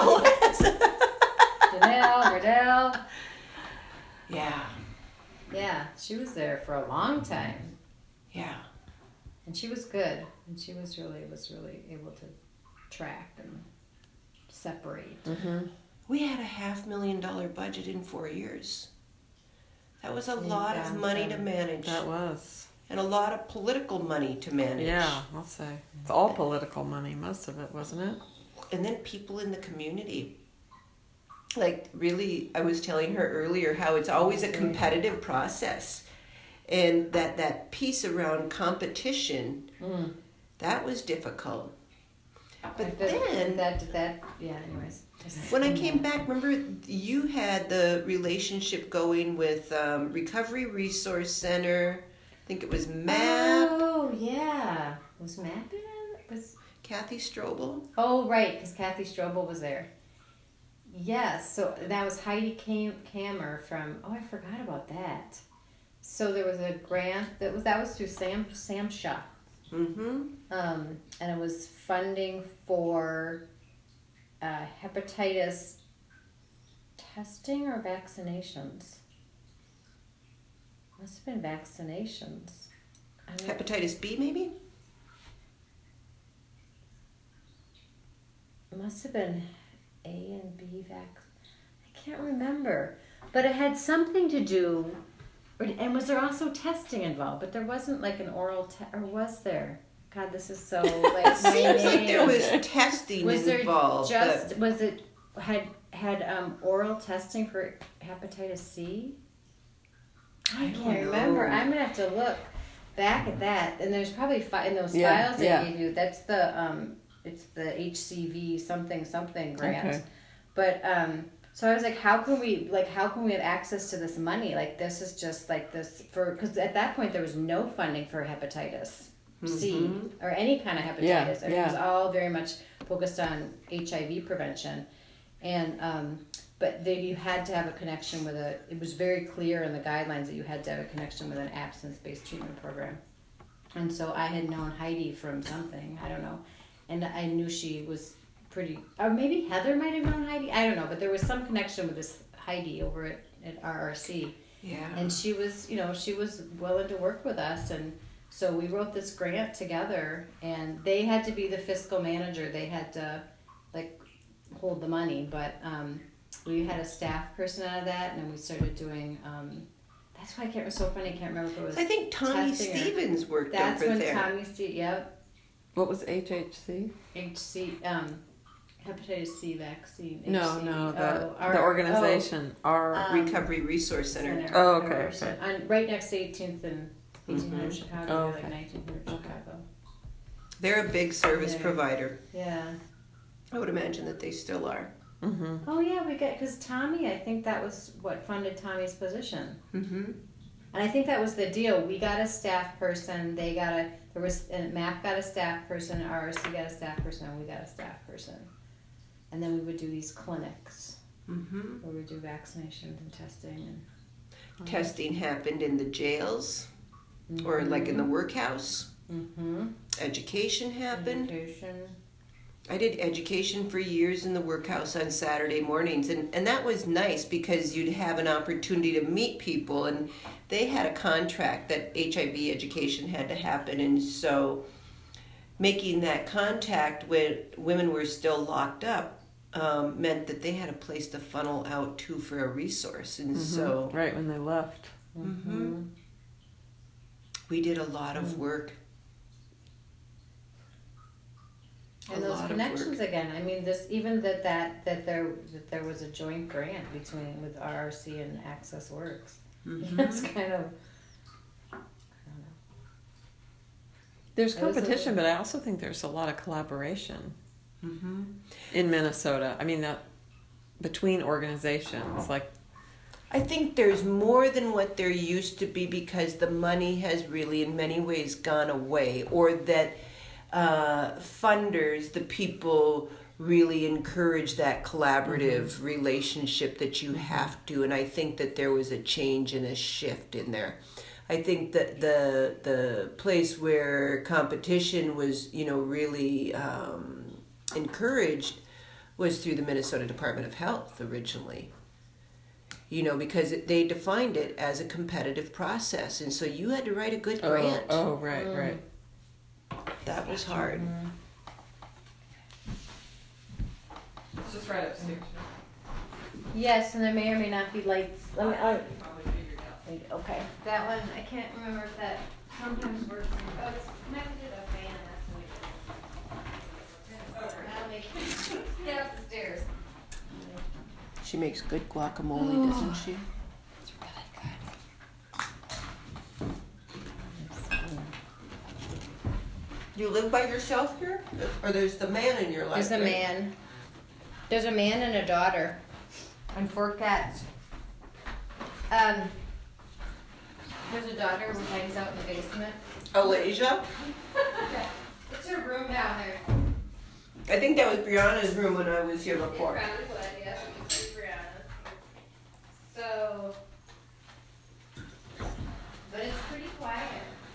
Janelle. Yeah. Yeah, she was there for a long time. Yeah. And she was good. And she was really able to track and separate. We had a $500,000 budget in 4 years. That was a lot of money to manage. That was. And a lot of political money to manage. Yeah, I'll say. It's all political money, most of it, wasn't it? And then people in the community. Like, really, I was telling her earlier how it's always a competitive process. And that piece around competition, that was difficult. But then... anyways. When I came back, remember, you had the relationship going with Recovery Resource Center. I think it was MAP. Oh, yeah. Was MAP in it? Kathy Strobel? Oh, right, because Kathy Strobel was there. Yes, so that was Heidi Kammer from, I forgot about that. So there was a grant that was through SAMHSA. And it was funding for hepatitis testing or vaccinations. Must have been vaccinations. Hepatitis B, maybe? It must have been A and B I can't remember. But it had something to do, and was there also testing involved? But there wasn't like an oral test, or was there? God, this is so like seems like there was testing involved. Was it had oral testing for hepatitis C? I can't remember. I'm gonna have to look back at that. And there's probably in those files I gave you. That's the it's the HCV something grant. Okay. But so I was like, how can we have access to this money? Like, this is just like this because at that point there was no funding for hepatitis C or any kind of hepatitis. It was all very much focused on HIV prevention, and but you had to have a connection with it was very clear in the guidelines that you had to have a connection with an abstinence-based treatment program. And so I had known Heidi from something, I don't know, and I knew she was pretty, or maybe Heather might have known Heidi, I don't know, but there was some connection with this Heidi over at RRC. Yeah. And she was, she was willing to work with us, and so we wrote this grant together, and they had to be the fiscal manager. They had to hold the money, but we had a staff person out of that, and then we started doing. That's why it's so funny. I can't remember if it was. I think Tommy Stevens worked over there. That's when Tommy Stevens. Yep. What was HHC? Hepatitis C vaccine. No, the organization, our Recovery Resource Center. Oh, okay. Right next to 18th and 1800 Chicago, like 1900 Chicago. They're a big service provider. Yeah. I would imagine that they still are. Mm-hmm. Oh yeah, because Tommy, I think that was what funded Tommy's position. Mm-hmm. And I think that was the deal. We got a staff person. MAP got a staff person. RRC got a staff person. And we got a staff person. And then we would do these clinics where we would do vaccinations and testing. Testing happened in the jails. or like in the workhouse. Mm-hmm. Education happened. Education. I did education for years in the workhouse on Saturday mornings, and that was nice because you'd have an opportunity to meet people, and they had a contract that HIV education had to happen, and so making that contact when women were still locked up meant that they had a place to funnel out to for a resource, and so right when they left. we did a lot of work. And those connections again. I mean, this even that there was a joint grant between with RRC and Access Works. That's kind of. I don't know. There's competition, but I also think there's a lot of collaboration in Minnesota. I mean, that between organizations, like. I think there's more than what there used to be because the money has really, in many ways, gone away, or that. Funders, the people really encourage that collaborative relationship that you have to, and I think that there was a change and a shift in there. I think that the place where competition was, really encouraged was through the Minnesota Department of Health originally. Because they defined it as a competitive process, and so you had to write a good grant. Oh, right. That was hard. It's just right upstairs. Yes, and there may or may not be lights. Okay. That one, I can't remember if that sometimes works. Oh, it's connected to the fan. That's the way that'll make get up the stairs. She makes good guacamole, doesn't she? It's really good. You live by yourself here? Or there's the man in your life? There's a right? man. There's a man and a daughter. And 4 cats. There's a daughter who hangs out in the basement. Alasia? It's her room down there. I think that was Brianna's room when I was here before. Brianna's what? Yeah, it's Brianna. So, but it's pretty quiet.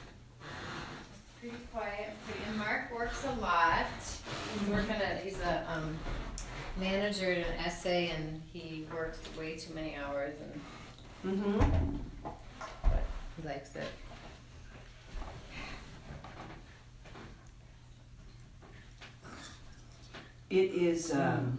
And Mark works a lot. He's a manager at an SA, and he works way too many hours, and but he likes it. It is,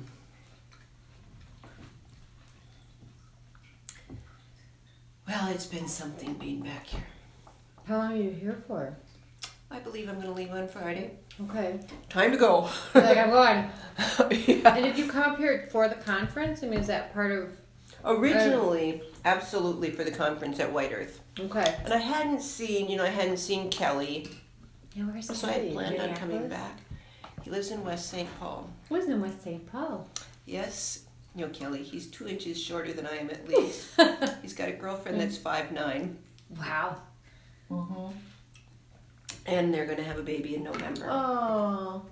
well, it's been something being back here. How long are you here for? I believe I'm going to leave on Friday. Okay. Time to go. Like, I'm going. Yeah. And did you come up here for the conference? I mean, is that part of... Originally, absolutely for the conference at White Earth. Okay. And I hadn't seen Kelly. Yeah, where's So I had planned on coming back. He lives in West St. Paul. Lives in West St. Paul. Yes. Kelly, he's 2 inches shorter than I am at least. He's got a girlfriend that's 5'9". Wow. And they're going to have a baby in November. Oh.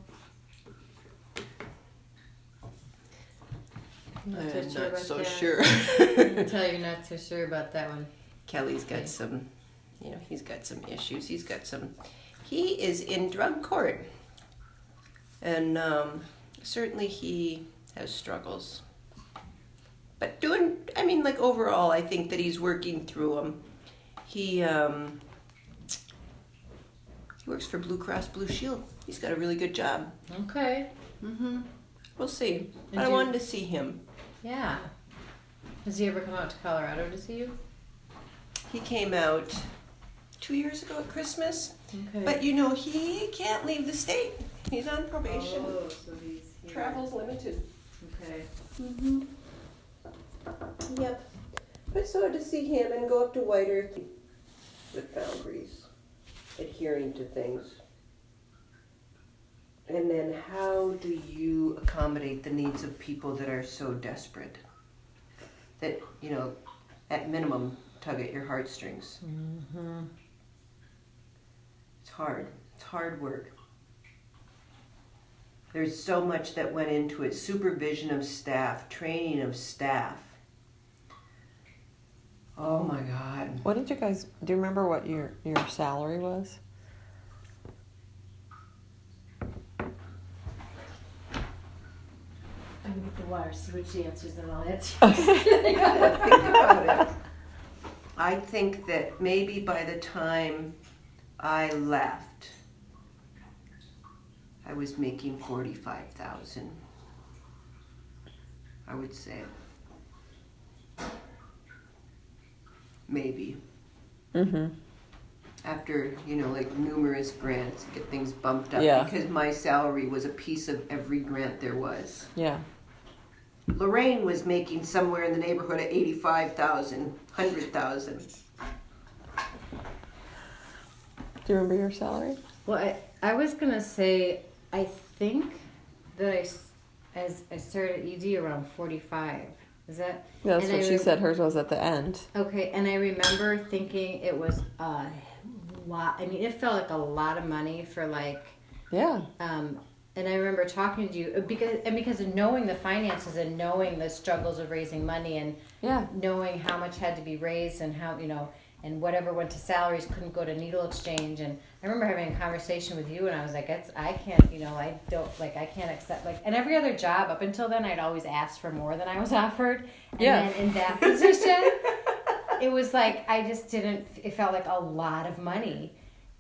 I'm not so that. sure. I can tell you're not so sure about that one. Kelly's got some, he's got some issues. He is in drug court. And certainly he has struggles. But overall, I think that he's working through them. He works for Blue Cross Blue Shield. He's got a really good job. Okay. We'll see. And I wanted to see him. Yeah. Has he ever come out to Colorado to see you? He came out 2 years ago at Christmas. Okay. But he can't leave the state. He's on probation. Oh, so he's here. Travel's limited. Okay. Yep. But so to see him and go up to White Earth with boundaries, adhering to things. And then how do you accommodate the needs of people that are so desperate? That, at minimum, tug at your heartstrings. It's hard. It's hard work. There's so much that went into it. Supervision of staff, training of staff. Oh my God. What did you guys, do you remember what your salary was? I'm gonna get the water, see what she answers, and I'll answer. Think about it. I think that maybe by the time I left, I was making 45,000. I would say. Maybe. Mm-hmm. After, like numerous grants, get things bumped up. Yeah. Because my salary was a piece of every grant there was. Yeah. Lorraine was making somewhere in the neighborhood of 85,000, 100,000. Do you remember your salary? Well, I was gonna say, I think that as I started ED around 45. Is that? Yeah, that's what she said hers was at the end. Okay, and I remember thinking it was a lot. I mean, it felt like a lot of money for like. Yeah. And I remember talking to you because of knowing the finances and knowing the struggles of raising money and knowing how much had to be raised and how and whatever went to salaries couldn't go to needle exchange. And I remember having a conversation with you and I was like, I can't accept and every other job up until then I'd always asked for more than I was offered. And then in that position, it was like I just didn't. It felt like a lot of money,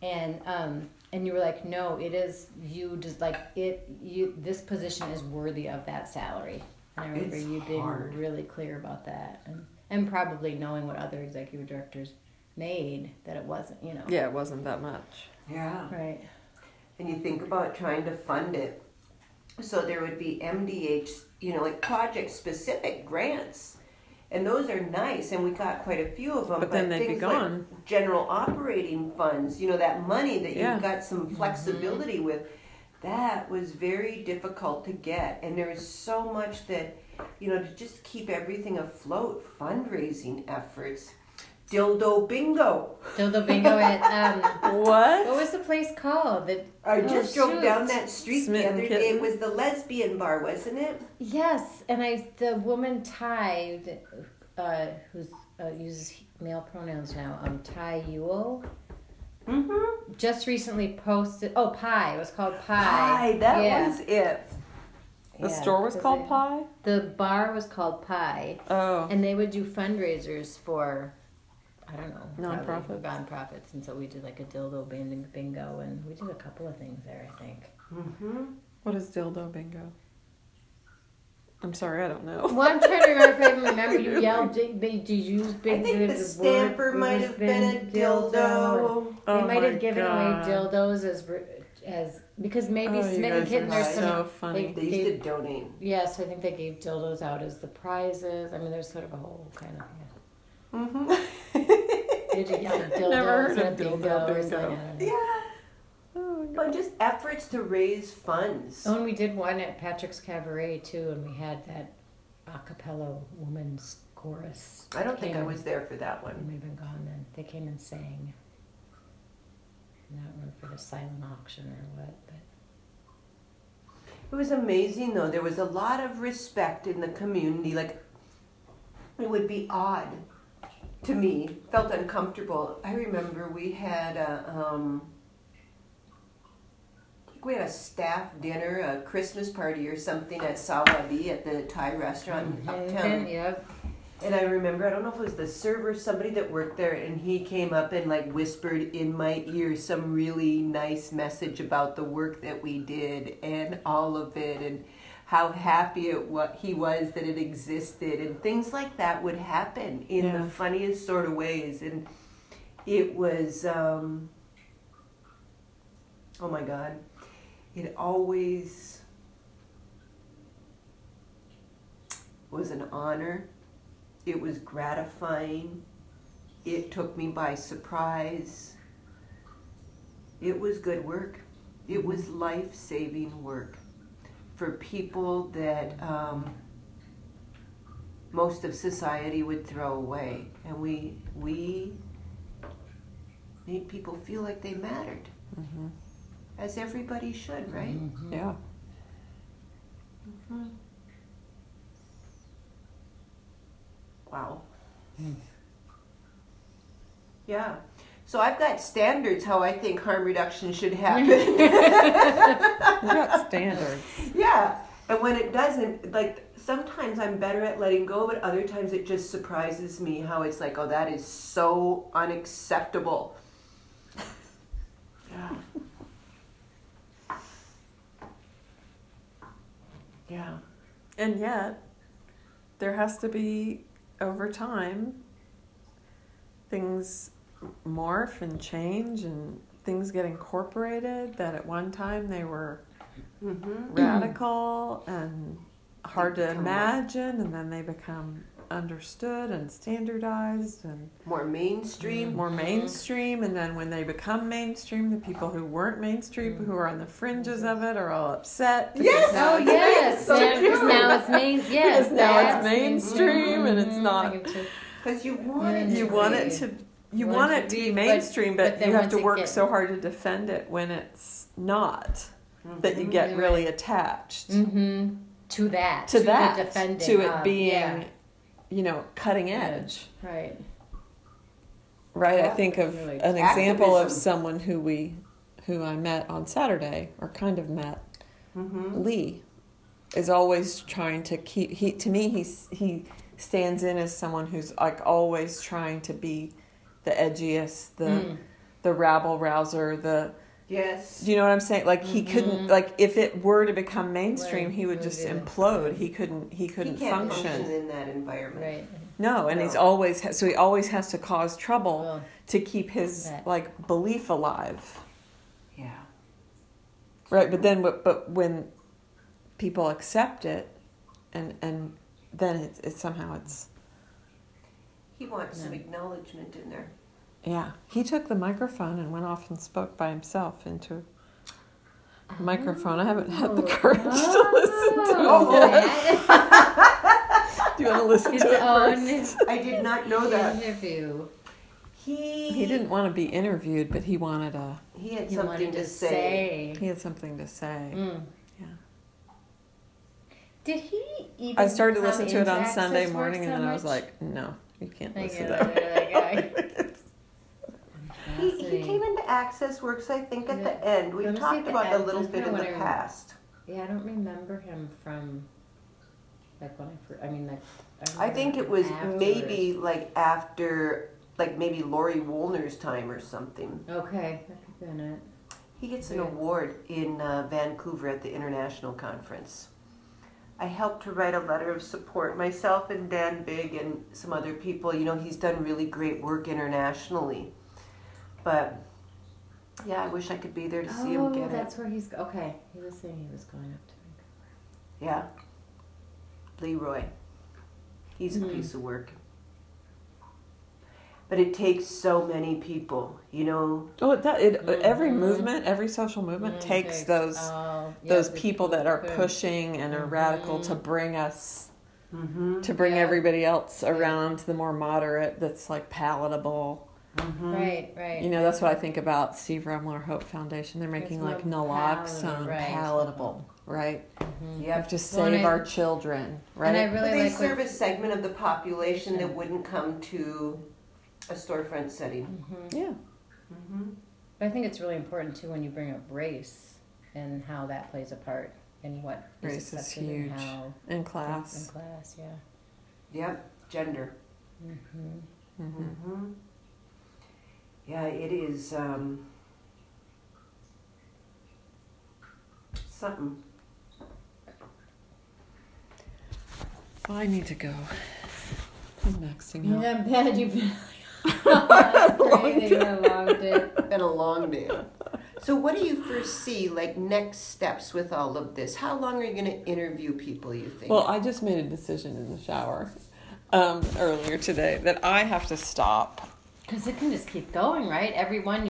and you were like, no, it is you. Just like it, you. This position is worthy of that salary. And I remember you being really clear about that, and probably knowing what other executive directors made, that it wasn't, Yeah, it wasn't that much. Yeah. Right. And you think about trying to fund it. So there would be MDH, like project-specific grants. And those are nice, and we got quite a few of them. But then they'd be gone. Like general operating funds, that money that you've got some flexibility with, that was very difficult to get. And there is so much that, to just keep everything afloat, fundraising efforts. Dildo Bingo. Dildo Bingo at what? What was the place called? I just drove down that street Smitten the other Kitten. day. It was the lesbian bar, wasn't it? Yes, and the woman Ty, who's uses male pronouns now, Ty Ewell, just recently posted. Oh, Pie. It was called Pie. Pie. That was it. The store was called Pie? The bar was called Pie. Oh. And they would do fundraisers for, I don't know. Nonprofits. Nonprofits. And so we did like a dildo bingo, and we did a couple of things there, I think. Mm-hmm. What is dildo bingo? I'm sorry, I don't know. Well, I'm trying to remember if I even remember. You yelled, did you use big? I think the stamper might have been a dildo. They might have given away dildos as because maybe Smitten Kitten or so funny. They used to donate. Yes, I think they gave dildos out as the prizes. I mean, there's sort of a whole kind of. Did you yell dildos? Never heard of bingo dildo or something? bingo. Yeah. Well, just efforts to raise funds. Oh, and we did one at Patrick's Cabaret too, and we had that a cappella woman's chorus. I don't think I was there for that They one. may have been gone then. They came and sang. I don't remember for the silent auction or what, but. It was amazing, though. There was a lot of respect in the community. Like, it would be odd to me, felt uncomfortable. I remember we had a staff dinner, a Christmas party or something at Sawabi at the Thai restaurant in Uptown. Yep. And I remember, I don't know if it was the server, somebody that worked there, and he came up and like whispered in my ear some really nice message about the work that we did and all of it and how happy he was that it existed, and things like that would happen in the funniest sort of ways. And it was, oh my God, it always was an honor. It was gratifying. It took me by surprise. It was good work. It was life-saving work for people that most of society would throw away. And we made people feel like they mattered. Mm-hmm. As everybody should, right? Mm-hmm. Yeah. Wow. Yeah. So I've got standards how I think harm reduction should happen. You got standards. Yeah. And when it doesn't, like, sometimes I'm better at letting go, but other times it just surprises me how it's like, oh, that is so unacceptable. Yeah. Yeah. And yet, there has to be, over time, things morph and change and things get incorporated that at one time they were radical and hard to imagine, and then they become understood and standardized and more mainstream. And then when they become mainstream, the people who weren't mainstream, who are on the fringes of it, are all upset. Yes. Oh yes. Because now it's Because now it's mainstream, and it's not. Because you want it to be mainstream, but you have to work so hard to defend it when it's not. That you get really attached to that, to the defending to it of, being, cutting edge. Right. Right. I think of Really an example of activism. someone who I met on Saturday, or kind of met. Lee is always trying to keep. He stands in as someone who's like always trying to be the edgiest, the rabble rouser, Yes. Do you know what I'm saying? Like he couldn't, like if it were to become mainstream, Right. he would just implode. He couldn't He can't function. in that environment. Right. No, and No. he's always so he always has to cause trouble Well, to keep his that- like belief alive. Yeah. Right, but when people accept it, and then it's somehow it's. He wants some acknowledgement in there. Yeah, he took the microphone and went off and spoke by himself into a microphone. I haven't had the courage to listen to it yet. Do you want to listen His to it own first? I did not know that. interview. He Didn't want to be interviewed, but he wanted He had He something wanted to say. he had something to say. Yeah. Did he even? I started to come listen to it into on Access Sunday Work morning, so and then I was much? like, no, you can't I listen to get that. it. He came into Access Works, I think, at the end. We've Let me see talked at the about it a end. little That's bit in kinda the what I past. Yeah, I don't remember him from like when I first. I mean, like. I think it was maybe like after, like maybe Lori Woolner's time or something. Okay, that could have been it. He gets an Yeah. award in Vancouver at the International Conference. I helped to write a letter of support, myself and Dan Big and some other people. You know, he's done really great work internationally. But, yeah, I wish I could be there to see him get that's it. where he's. Okay, he was saying he was going up to. Yeah. Leroy. He's a piece of work. But it takes so many people, you know. Oh, every movement, every social movement takes those people that are pushing and are radical to bring us, to bring everybody else around to the more moderate, that's like palatable. Right, right. You know, that's what I think about Steve Remler Hope Foundation. They're making It's like more naloxone right. palatable, right? You You have to save our children, right? And I But really they like serve a segment of the population that wouldn't come to a storefront setting. Yeah. But I think it's really important too when you bring up race and how that plays a part in what Race is accepted and huge. how In class. in class, yeah. Yep, gender. Yeah, it is something. Well, I need to go. I'm maxing out. Yeah, I'm bad you've been a long day. Been a long day. So what do you foresee, like, next steps with all of this? How long are you going to interview people, you think? Well, I just made a decision in the shower earlier today that I have to stop. Because it can just keep going, right? Everyone